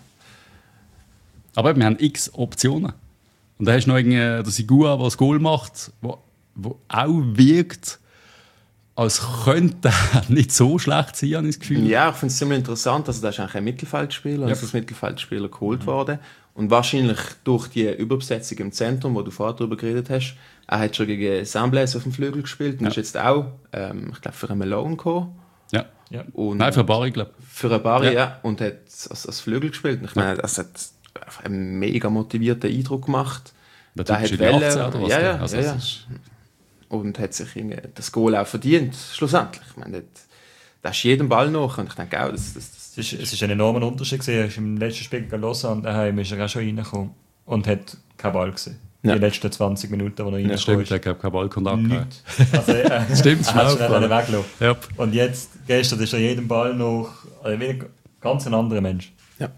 Aber wir haben x Optionen. Und da hast du noch der Sigua, der das Goal macht, wo auch wirkt, als könnte er nicht so schlecht sein, habe ich das Gefühl. Ja, ich finde es ziemlich interessant. Also, da ist eigentlich ein Mittelfeldspieler, als Mittelfeldspieler geholt worden. Und wahrscheinlich durch die Überbesetzung im Zentrum, wo du vorher darüber geredet hast, er hat schon gegen Sambles auf dem Flügel gespielt und ist jetzt auch, ich glaube, für einen Malone gekommen. Ja. Und nein, für Barry, glaube ich. Für einen Barry, und hat als Flügel gespielt. Und ich meine, das hat einen mega motivierten Eindruck gemacht. Der hat Welle, 18 oder was? Ja. Und hat sich das Goal auch verdient, schlussendlich. Ich meine, da ist jedem Ball nach und ich denke auch, es ist ein enormer Unterschied gewesen. Er ist im letzten Spiel gegen Lausanne daheim ist er auch schon reingekommen und hat keinen Ball gesehen. Die letzten 20 Minuten, wo er reingekommen ist. Stimmt, er hat keinen Ballkontakt gehabt. Also, stimmt, er hat schnell weggelassen. Yep. Und jetzt, gestern ist er jedem Ball noch wie ganz ein anderer Mensch.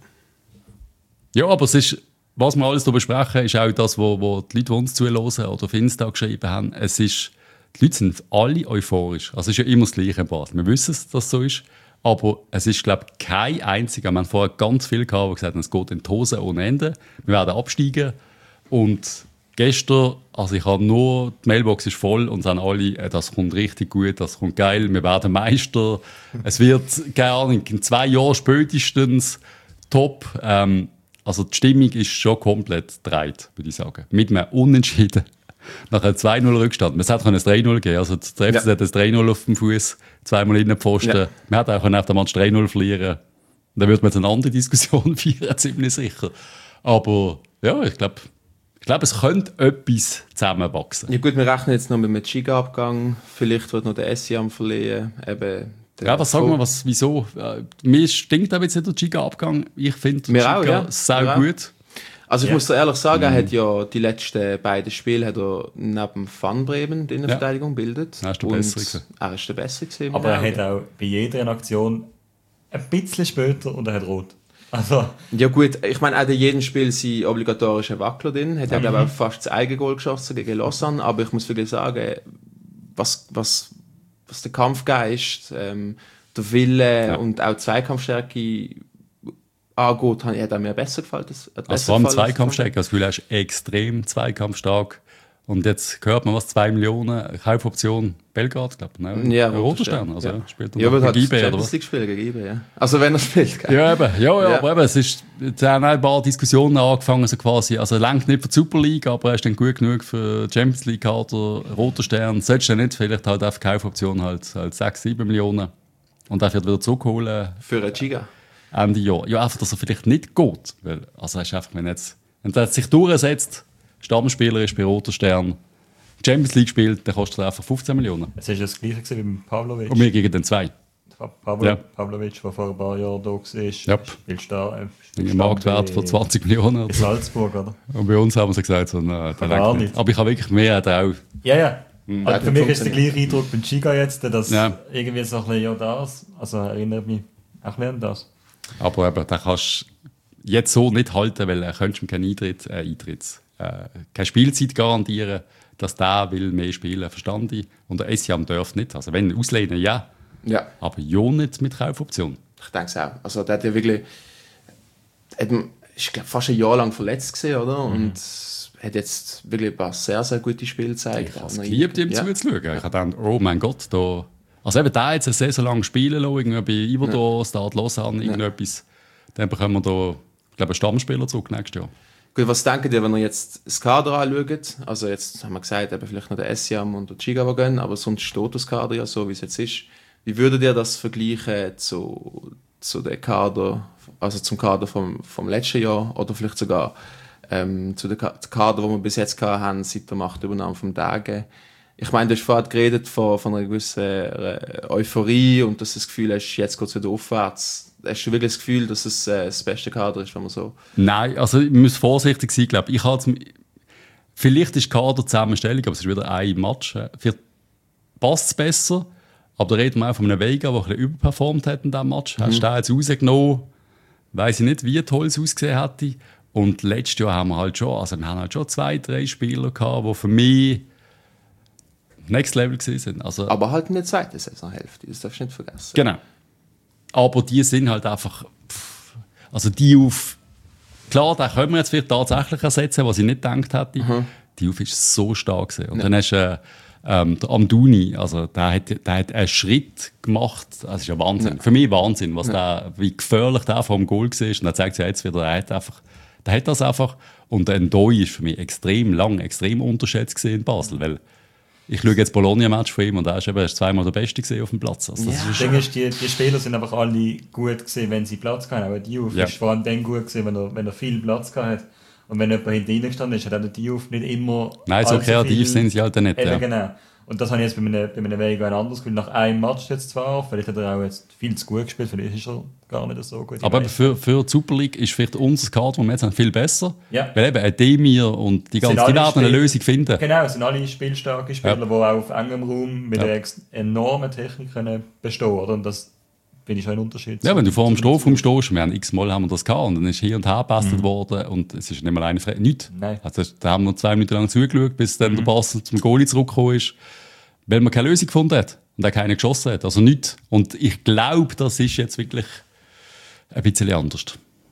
Ja, aber es ist, was wir alles hier besprechen, ist auch das, wo die Leute, die uns zuhören oder auf Insta geschrieben haben. Die Leute sind alle euphorisch. Also es ist ja immer das Gleiche im Bad. Wir wissen, dass das so ist. Aber es ist, glaube ich, kein einziger. Wir haben vorher ganz viel gehabt, die gesagt haben, es geht in die Hose ohne Ende. Wir werden absteigen. Und gestern, also ich habe nur, die Mailbox ist voll und sagen alle, das kommt richtig gut, das kommt geil, wir werden Meister. Es wird, keine Ahnung, in 2 Jahren spätestens top. Also die Stimmung ist schon komplett gedreht, würde ich sagen. Mit einem Unentschieden. Nach einem 2-0 Rückstand. Man hätte ein 3-0 geben. Also der FC hat ein 3-0 auf dem Fuß, 2-mal in den Pfosten. Ja. Man hätte auch nach dem Match 3-0 verlieren. Dann würde man jetzt eine andere Diskussion führen, ziemlich sicher. Aber ja, ich glaube, es könnte etwas zusammenwachsen. Ja gut, wir rechnen jetzt noch mit einem Giga-Abgang. Vielleicht wird noch der Essiam verliehen. Was sagen wir, wieso? Mir stinkt aber jetzt nicht der Giga-Abgang. Ich finde Giga sehr gut. Also ich muss dir ehrlich sagen, er hat ja die letzten beiden Spiele hat er neben Van Bremen die Innenverteidigung bildet. Er ist der Bessere. Er ist der Bessere gewesen. Aber er hat auch bei jeder Aktion ein bisschen später und er hat rot. Also. Ja gut, ich meine, auch in jedem Spiel sind obligatorische Wackler drin. Hat glaube ich auch fast das Eigengoal geschossen gegen Lausanne. Aber ich muss wirklich sagen, was der Kampfgeist, der Wille und auch die Zweikampfstärke angeht, hat mir besser gefallen. Also vor allem Zweikampfstärke, das Gefühl, er ist extrem zweikampfstark. Und jetzt hört man, was 2 Millionen Kaufoption Belgrad, glaube ich. Ne? Ja, Roter Stern. Also spielt er aber gegen IB, Champions League spielen gegen IB, ja. Also wenn er spielt, gell? Ja, eben. Ja. Aber eben, es haben ein paar Diskussionen angefangen, so quasi, also er lenkt nicht für die Super League, aber er ist dann gut genug für die Champions League Kader, Roter Stern. Solltest du nicht vielleicht halt auf Kaufoption halt 6, 7 Millionen und dafür wieder zurückholen. Für einen Giga. Ende Jahr. Ja, einfach, dass er vielleicht nicht geht. Weil, also ist einfach, wenn er sich durchsetzt, Stammspieler ist bei Roter Stern, Champions League spielt, dann kostet er einfach 15 Millionen. Es war das Gleiche wie mit Pavlovic. Und wir gegen den 2. Pavlovic, der vor ein paar Jahren da war, spielst da. Ein Marktwert von 20 Millionen. In Salzburg, oder? Und bei uns haben sie gesagt, so, nein, der reicht nicht. Aber ich habe wirklich mehr auch. Ja. Also für mich ist der gleiche Eindruck beim Giga jetzt, dass irgendwie so ein bisschen das, also erinnert mich auch ein an das. Aber eben, den kannst du jetzt so nicht halten, weil er könntest ihm keinen keine Spielzeit garantieren, dass der will mehr spielen, verstand ich. Und der Essiam darf nicht. Also wenn auslehnen, ja. Aber ja nicht mit Kaufoption. Ich denke es auch. Also der hat ja wirklich, ich glaube fast ein Jahr lang verletzt gewesen, oder? Und hat jetzt wirklich ein paar sehr, sehr gute Spiele gezeigt. Ich habe es geliebt, ihm zuzuschauen. Ich habe gedacht, oh mein Gott, da... Also eben da jetzt eine Saison lang spielen lassen, irgendwie bei Iverdor, Stade Lausanne, irgendetwas, dann bekommen wir da, ich glaube, einen Stammspieler zurück nächstes Jahr. Gut, was denkt ihr, wenn ihr jetzt das Kader anschaut? Also jetzt haben wir gesagt, eben vielleicht noch der Essiam und der Giga gehen, aber sonst steht das Kader ja so, wie es jetzt ist. Wie würdet ihr das vergleichen zu dem Kader, also zum Kader vom letzten Jahr oder vielleicht sogar zu dem Kader, den wir bis jetzt haben, seit der Machtübernahme vom Tage? Ich meine, du hast vorhin geredet von einer gewissen Euphorie und dass du das Gefühl hast, jetzt geht es wieder aufwärts. Hast du wirklich das Gefühl, dass es das beste Kader ist, wenn man so... Nein, also ich muss vorsichtig sein, glaube ich. Vielleicht ist die Kaderzusammenstellung, aber es ist wieder ein Match. Vielleicht passt es besser, aber da reden wir auch von einem Vega, der ein bisschen überperformt hat in diesem Match. Hast du den jetzt rausgenommen? Weiss ich nicht, wie toll es ausgesehen hätte. Und letztes Jahr haben wir halt schon, also wir haben halt schon 2, 3 Spieler gehabt, die für mich Next Level waren. Also, aber halt in der zweiten Saisonhälfte, das darfst du nicht vergessen. Genau. Aber die sind halt einfach... Also die auf... Klar, den können wir jetzt vielleicht tatsächlich ersetzen, was ich nicht gedacht hätte. Die auf ist so stark gewesen. Und dann hast du der Amdouni, also der hat einen Schritt gemacht. Das ist ja Wahnsinn. Für mich Wahnsinn, wie gefährlich der vor dem Goal war. Und dann zeigt sich jetzt wieder, der hat das einfach. Und der Ndoi ist für mich extrem unterschätzt in Basel, weil ich schaue jetzt Bologna-Match von ihm und er ist zweimal der Beste gesehen auf dem Platz. Also das Ding ist, die Spieler sind einfach alle gut gewesen, wenn sie Platz hatten. Aber Diouf ist vor allem dann gut gewesen, wenn er viel Platz hatte. Und wenn jemand hinten reingestanden ist, hat auch der Diouf nicht immer... Nein, so kreativ sind sie halt nicht. Genau. Und das habe ich jetzt bei einem Vega ein anderes Gefühl. Nach einem Match jetzt zwar, vielleicht hat er auch jetzt viel zu gut gespielt, vielleicht ist er gar nicht so gut. Aber für die Super League ist vielleicht unser Kader, den wir jetzt haben, viel besser. Ja. Weil eben Demir und die werden eine Lösung finden. Genau, es sind alle spielstarke Spieler, die auch auf engem Raum mit einer enormen Technik können bestehen können. Und das finde ich schon ein Unterschied. Ja, wenn du vor dem Strafraum stehst, x-mal haben wir das gehabt und dann ist hier und her gebastelt worden und es ist nicht mal eine nichts. Nein. Also, da haben wir 2 Minuten lang zugeschaut, bis dann der Basel zum Goalie zurückgekommen ist, weil man keine Lösung gefunden hat und auch keiner geschossen hat. Also nichts. Und ich glaube, das ist jetzt wirklich ein bisschen anders.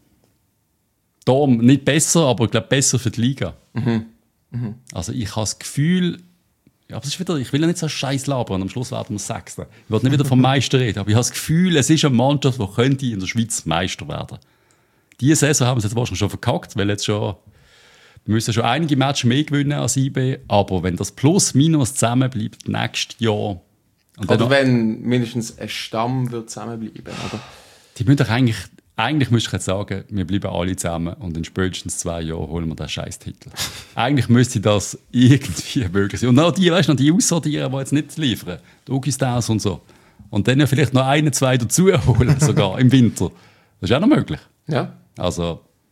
Darum nicht besser, aber ich glaube besser für die Liga. Also ich habe das Gefühl, aber es ist wieder, ich will ja nicht so scheiß labern und am Schluss werden wir Sechster. Ich will nicht wieder vom Meister reden, aber ich habe das Gefühl, es ist eine Mannschaft, die könnte in der Schweiz Meister werden. Diese Saison haben sie jetzt wahrscheinlich schon verkackt, weil jetzt schon, wir müssen schon einige Matches mehr gewinnen als IB, aber wenn das Plus-Minus zusammenbleibt nächstes Jahr... Und oder wenn mindestens ein Stamm wird zusammenbleiben, oder? Die müssen doch eigentlich müsste ich jetzt sagen, wir bleiben alle zusammen und in spätestens 2 Jahren holen wir den Scheiß-Titel. Eigentlich müsste das irgendwie möglich sein. Und noch die aussortieren, die jetzt nicht liefern. Die Augustins und so. Und dann ja vielleicht noch 1, 2 dazu holen, sogar im Winter. Das ist auch noch möglich. Ja. Also,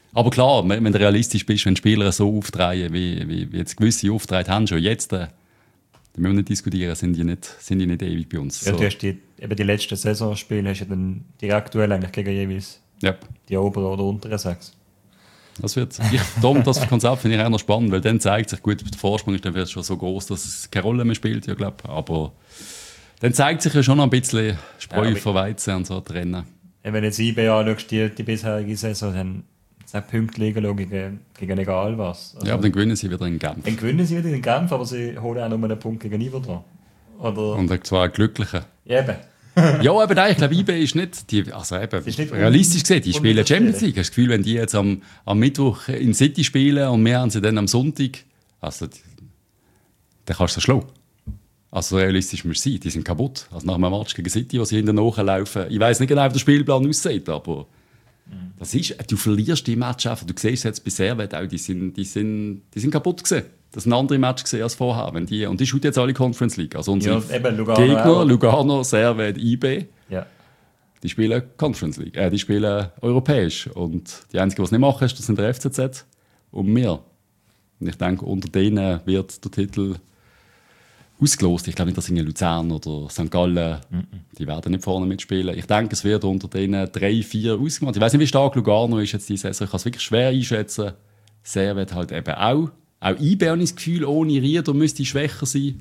Aber klar, wenn du realistisch bist, wenn Spieler so auftreten, wie jetzt gewisse auftreten haben, schon jetzt, dann müssen wir nicht diskutieren, sind die nicht ewig bei uns. Ja, So. du hast die letzten Saisonspiele hast du dann die aktuell eigentlich gegen jeweils Yep. die oberen oder unteren 6. Das Konzept finde ich auch noch spannend, weil dann zeigt sich, gut, der Vorsprung ist dann vielleicht schon so groß, dass es keine Rolle mehr spielt, ja, glaub. Aber dann zeigt sich ja schon noch ein bisschen Spreu von Weizen und so trennen. Wenn jetzt IB anschaust, die bisherige Saison, dann sind Punkte liegen gegen egal was. Also, Ja, aber dann gewinnen sie wieder in Genf. dann gewinnen sie wieder in Genf, aber sie holen auch nur einen Punkt gegen Iverdon. Oder? Und zwar glückliche. Eben. Ja, aber nein, ich glaube, IB ist nicht, ist nicht realistisch gesehen, die spielen unbedingt Champions League. Hast du das Gefühl, wenn die jetzt am Mittwoch in City spielen und wir haben sie dann am Sonntag, dann kannst du sie schlagen. Also realistisch muss es sein, die sind kaputt. Also nach einem Match gegen City, wo sie hinten nachlaufen. Ich weiss nicht genau, wie der Spielplan aussieht, aber das ist, du verlierst die Match einfach. Du siehst jetzt bei Servet auch, die sind kaputt gewesen. Das sind andere Match gesehen als vorher. Und die schaut jetzt alle Conference League. Also unsere Gegner, Lugano, Servet, IB, ja. die spielen Conference League. Die spielen europäisch. Und die Einzigen, die es nicht machen, das sind der FCZ und wir. Und ich denke, unter denen wird der Titel ausgelost. Ich glaube nicht, dass Luzern oder St. Gallen, die werden nicht vorne mitspielen. Ich denke, es wird unter denen 3, 4 ausgemacht. Ich weiß nicht, wie stark Lugano ist jetzt diese Saison. Ich kann es wirklich schwer einschätzen. Servet halt eben auch. Auch IB habe ich das Gefühl, ohne Rieder müsste schwächer sein.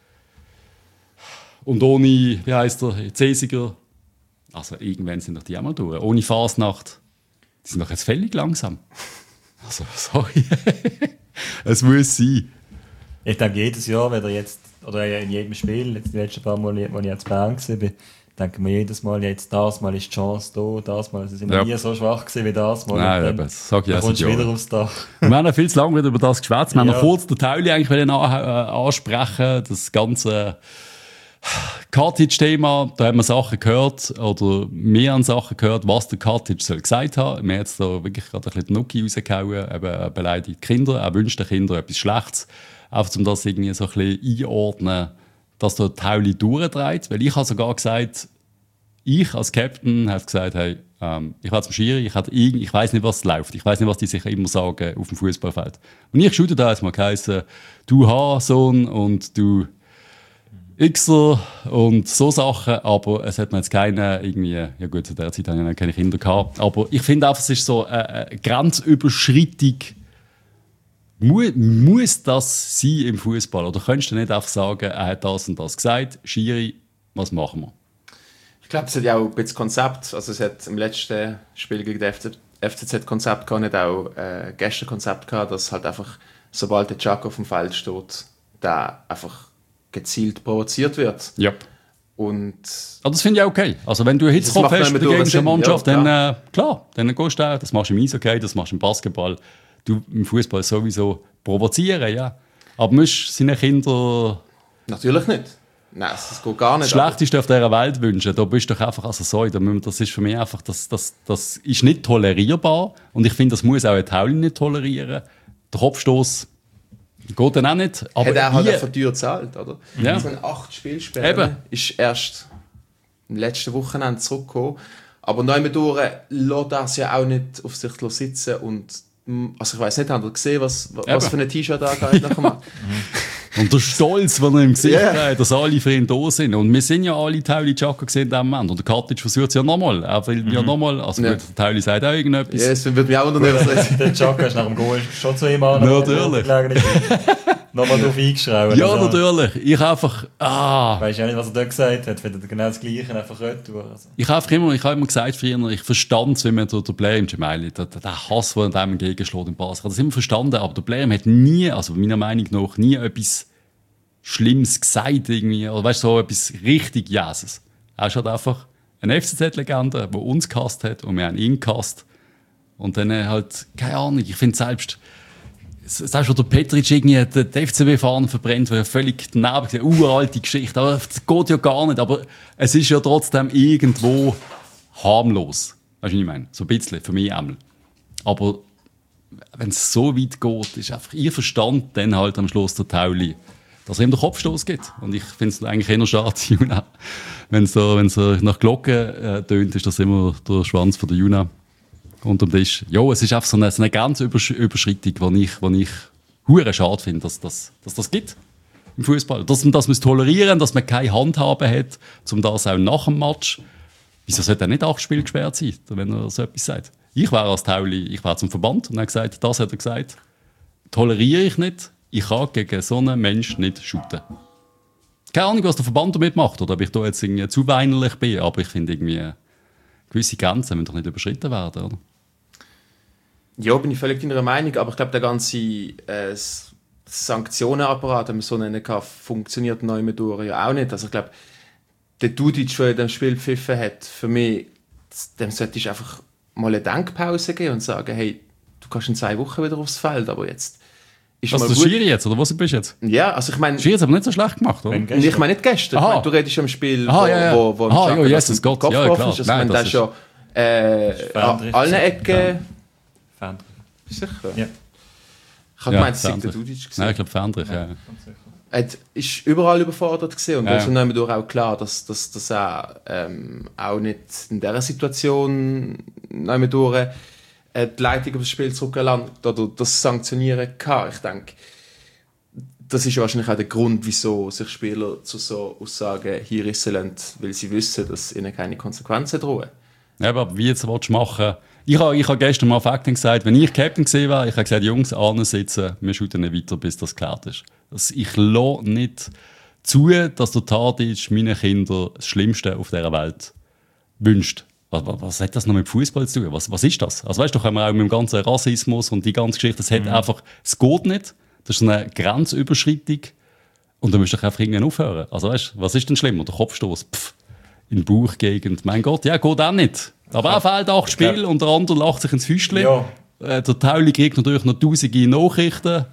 Und ohne, wie heisst der, Cäsiger. Also irgendwann sind doch die auch mal durch. Ohne Fasnacht. Die sind doch jetzt völlig langsam. Also, sorry. Es muss sein. Ich denke, jedes Jahr, wenn jetzt, oder in jedem Spiel, jetzt die letzten paar Mal, wo ich jetzt Bern war, denke mir jedes Mal, jetzt das Mal ist die Chance da, das Mal. Sie sind nie so schwach gewesen wie das Mal. Nein, das sage ich dann kommst du wieder aufs Dach. Wir haben viel zu lange wieder über das geschwätzt. Wir haben noch kurz den Tauli eigentlich ansprechen. Das ganze Cartage-Thema, da haben wir Sachen gehört, oder wir haben Sachen gehört, was der Cartage soll gesagt haben. Wir haben jetzt da wirklich gerade ein bisschen die Nuki rausgehauen, eben beleidigt Kinder, er wünscht den Kindern etwas Schlechtes. Einfach um das irgendwie so ein bisschen einordnen, dass der Tauli durchdreht. Weil ich habe sogar gesagt, ich als Captain habe gesagt, hey, ich werde zum Schiri, ich weiss nicht, was läuft. Ich weiss nicht, was die sich immer sagen auf dem Fußballfeld. Und ich schaue da jetzt mal geheißen, du H-Sohn und du Xer und so Sachen, aber es hat mir jetzt keine irgendwie, ja gut, zu der Zeit habe ich noch keine Kinder gehabt, aber ich finde einfach, es ist so eine Grenzüberschreitung. Muss das sein im Fußball? Oder könntest du nicht einfach sagen, er hat das und das gesagt, Schiri, was machen wir? Ich glaube, es hat ja auch ein bisschen Konzept. Also es hat im letzten Spiel gegen den FCZ Konzept gehabt, nicht auch gestern Konzept gehabt, dass halt einfach, sobald der Jack auf dem Feld steht, der einfach gezielt provoziert wird. Ja. Und das finde ich auch okay. Also wenn du Hitzkopf hast bei der gegnerischen Mannschaft, dann klar, dann gehst du auch. Das machst du im Eishockey, das machst du im Basketball. Du im Fußball sowieso provozieren, ja. Aber musst seine Kinder... Natürlich nicht. Nein, das geht gar nicht. Das Schlechteste auf dieser Welt wünschen, da bist du doch einfach, also sorry, das ist für mich einfach, das ist nicht tolerierbar. Und ich finde, das muss auch ein Tauli nicht tolerieren. Der Kopfstoß geht dann auch nicht. Aber hat er halt einfach teuer gezahlt, oder? Ja. So 8 Spielsperren ist erst im letzten Wochenende zurückgekommen. Aber neu durch lässt er es ja auch nicht auf sich sitzen. Und, also ich weiss nicht, habt ihr gesehen, was für ein T-Shirt er nachher macht? Und der Stolz, den er im Gesicht hat, dass alle für ihn da sind. Und wir sind ja alle Tauli-Chaka gesehen in diesem Moment. Und der Cartage versucht es ja nochmal. Er will ja nochmal. Also gut, der Tauli sagt auch irgendetwas. Ja, das würde mich auch unternehmen. Der Chaka ist nach dem Goal schon zu ihm an. Natürlich. Nochmal drauf eingeschraubt. Ja, natürlich. Ich einfach... Weißt du auch nicht, was er dort gesagt hat? Findet er genau das Gleiche, einfach retour. Also. Ich habe immer gesagt früher, ich verstand es, wie man der Blair im Gemeinde, der Hass, der dem entgegenschlägt im Basel. Ich habe das immer verstanden, aber der Blair hat nie, also meiner Meinung nach, nie etwas Schlimmes gesagt irgendwie, oder weißt du, so etwas richtig Jäses. Er ist halt einfach eine FCZ-Legende, die uns gehasst hat und wir haben ihn gehasst. Und dann halt, keine Ahnung, ich finde selbst schon der Petric irgendwie die FCB-Fahnen verbrennt, weil er völlig daneben gesagt, uralte Geschichte, aber das geht ja gar nicht, aber es ist ja trotzdem irgendwo harmlos. Weißt du, was ich meine? So ein bisschen, für mich einmal. Aber wenn es so weit geht, ist einfach ihr Verstand dann halt am Schluss der Tauli, dass er ihm den Kopfstoß gibt. Und ich finde es eigentlich eher schade, Juna. Wenn es nach Glocken tönt, ist das immer der Schwanz von der Juna. unterm Tisch. Ja, es ist einfach so eine Grenzüberschreitung, die ich hure schade finde, dass das gibt im Fußball. Dass man es tolerieren, dass man keine Handhabe hat, um das auch nach dem Match. Wieso sollte er nicht 8 Spiele gesperrt sein, wenn er so etwas sagt? Ich wäre als Tauli, ich wäre zum Verband und habe gesagt, das hat er gesagt, toleriere ich nicht, ich kann gegen so einen Menschen nicht shooten. Keine Ahnung, was der Verband damit macht oder ob ich da jetzt irgendwie zu weinerlich bin, aber ich finde irgendwie, gewisse Grenzen müssen doch nicht überschritten werden, oder? Ja, bin ich völlig deiner Meinung, aber ich glaube, der ganze Sanktionenapparat, wenn man so nennen kann, funktioniert neu mit durch ja auch nicht. Also ich glaube, der Dudic, der in dem Spiel gepfiffen hat, für mich, dem sollte ich einfach mal eine Denkpause geben und sagen, hey, du kannst in 2 Wochen wieder aufs Feld, aber jetzt ist was, mal das gut. Schiri jetzt, oder was bist du jetzt? Ja, also ich meine... Schiri hat aber nicht so schlecht gemacht, oder? Ich meine nicht gestern, ich meine, du redest am Spiel, wo ja, Jesus Gott, Kopf ja, klar. ist. Also nein, das ist schon an allen Ecken... Fendrich. Sicher? Ja. Ich habe gemeint, es sei der Dudic gewesen. Nein, ich glaube Fendrich, ja. Er ist überall überfordert gewesen und Ja. da ist dann auch klar, dass er auch nicht in dieser Situation durch die Leitung über das Spiel zurückgelangt oder das sanktionieren kann. Ich denke, das ist wahrscheinlich auch der Grund, wieso sich Spieler zu so Aussagen hinrissen lassen, weil sie wissen, dass ihnen keine Konsequenzen drohen. Ja, aber wie jetzt willst du machen? Ich habe gestern mal auf Acting gesagt, wenn ich Captain gesehen wäre, ich habe gesagt, Jungs, sitzen, wir shooten nicht weiter, bis das geklärt ist. Ich lasse nicht zu, dass der Tadic meinen Kindern das Schlimmste auf dieser Welt wünscht. Was hat das noch mit Fußball zu tun? Was ist das? Also weißt du, können wir auch mit dem ganzen Rassismus und die ganze Geschichte, das hat einfach, es geht nicht. Das ist eine Grenzüberschreitung und da musst du einfach irgendwann aufhören. Also weißt du, was ist denn schlimmer? Der Kopfstoß, in die Bauchgegend. Mein Gott, ja, geht auch nicht. Aber er fehlt 8 Spiele und der andere lacht sich ins Füßchen. Ja. Der Tauli kriegt natürlich noch tausende Nachrichten,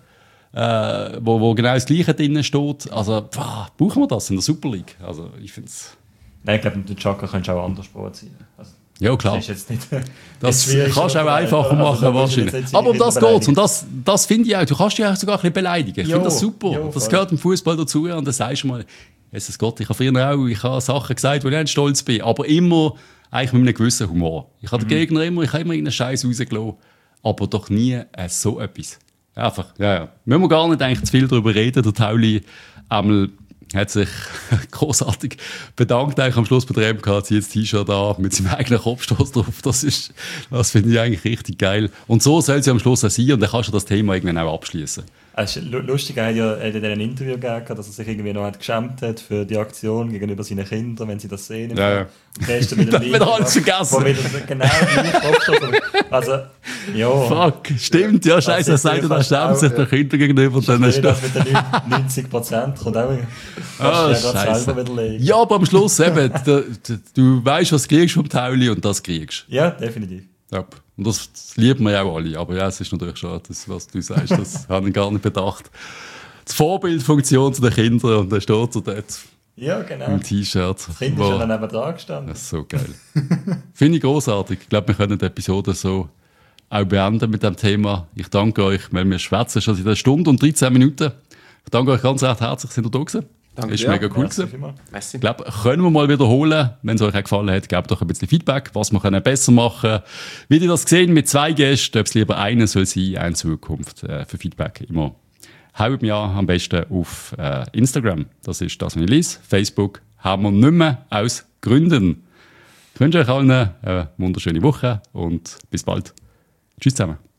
wo genau das Gleiche drin steht. Also, brauchen wir das in der Super League? Also, ich finde es... Nein, ich glaube, mit dem Chaka könntest du auch anders provozieren. Also, Ja, klar. das ist jetzt nicht... Das schwierig, kannst du auch oder? einfacher machen, Also, wahrscheinlich. Aber um das geht's. Und das finde ich auch. Du kannst dich auch sogar ein bisschen beleidigen. Ich finde das super. Jo, das voll. gehört im Fußball dazu. Und dann sagst du mal, Jesus Gott, ich habe früher auch Sachen gesagt, wo ich nicht stolz bin. Aber immer eigentlich mit einem gewissen Humor. Ich habe den Gegner immer irgendeinen Scheiß rausgelassen. Aber doch nie so etwas. Einfach, ja. Müssen wir gar nicht eigentlich zu viel darüber reden. Der Tauli einmal hat sich großartig bedankt eigentlich am Schluss bei der MK, hat sie jetzt T-Shirt da mit seinem eigenen Kopfstoß drauf. Das finde ich eigentlich richtig geil. Und so soll sie am Schluss auch sein und dann kannst du das Thema irgendwann auch abschließen. Es ist lustig, er hat ja in einem Interview gegeben, dass er sich irgendwie noch geschämt hat für die Aktion gegenüber seinen Kindern, wenn sie das sehen. Ja. Und gestern mit dem Das wird alles vergessen. Wo wieder genau gleich Kopfstoß. Also, ja. Fuck, stimmt, ja, scheiße, er sagt, er schämt sich den Kindern gegenüber. Und dann Das mit den 90% kommt auch. Kannst du dir gerade selber widerlegen. Ja, aber am Schluss eben, du weißt, was du kriegst vom Tauli und das kriegst. Ja, definitiv. Ja. Und das lieben wir ja auch alle. Aber ja, es ist natürlich schon das, was du sagst, das habe ich gar nicht bedacht. Die Vorbildfunktion zu den Kindern und dann steht er dort Ja, genau. im T-Shirt. Das Kind ist ja dann eben dran gestanden. Das ist so geil. Finde ich großartig. Ich glaube, wir können die Episode so auch beenden mit dem Thema. Ich danke euch, weil wir schwätzen schon seit einer Stunde und 13 Minuten. Ich danke euch ganz recht herzlich, sind ihr da gewesen. Danke Ist dir. mega cool Merci gewesen. vielmals. Merci. Ich glaube, können wir mal wiederholen. Wenn es euch auch gefallen hat, gebt doch ein bisschen Feedback, was wir können besser machen können. Wie ihr das gesehen mit 2 Gästen, ob es lieber einer soll sein, in Zukunft für Feedback immer. Haut mir an, am besten auf Instagram. Das ist das, was ich lese. Facebook haben wir nicht mehr aus Gründen. Ich wünsche euch allen eine wunderschöne Woche und bis bald. Tschüss zusammen.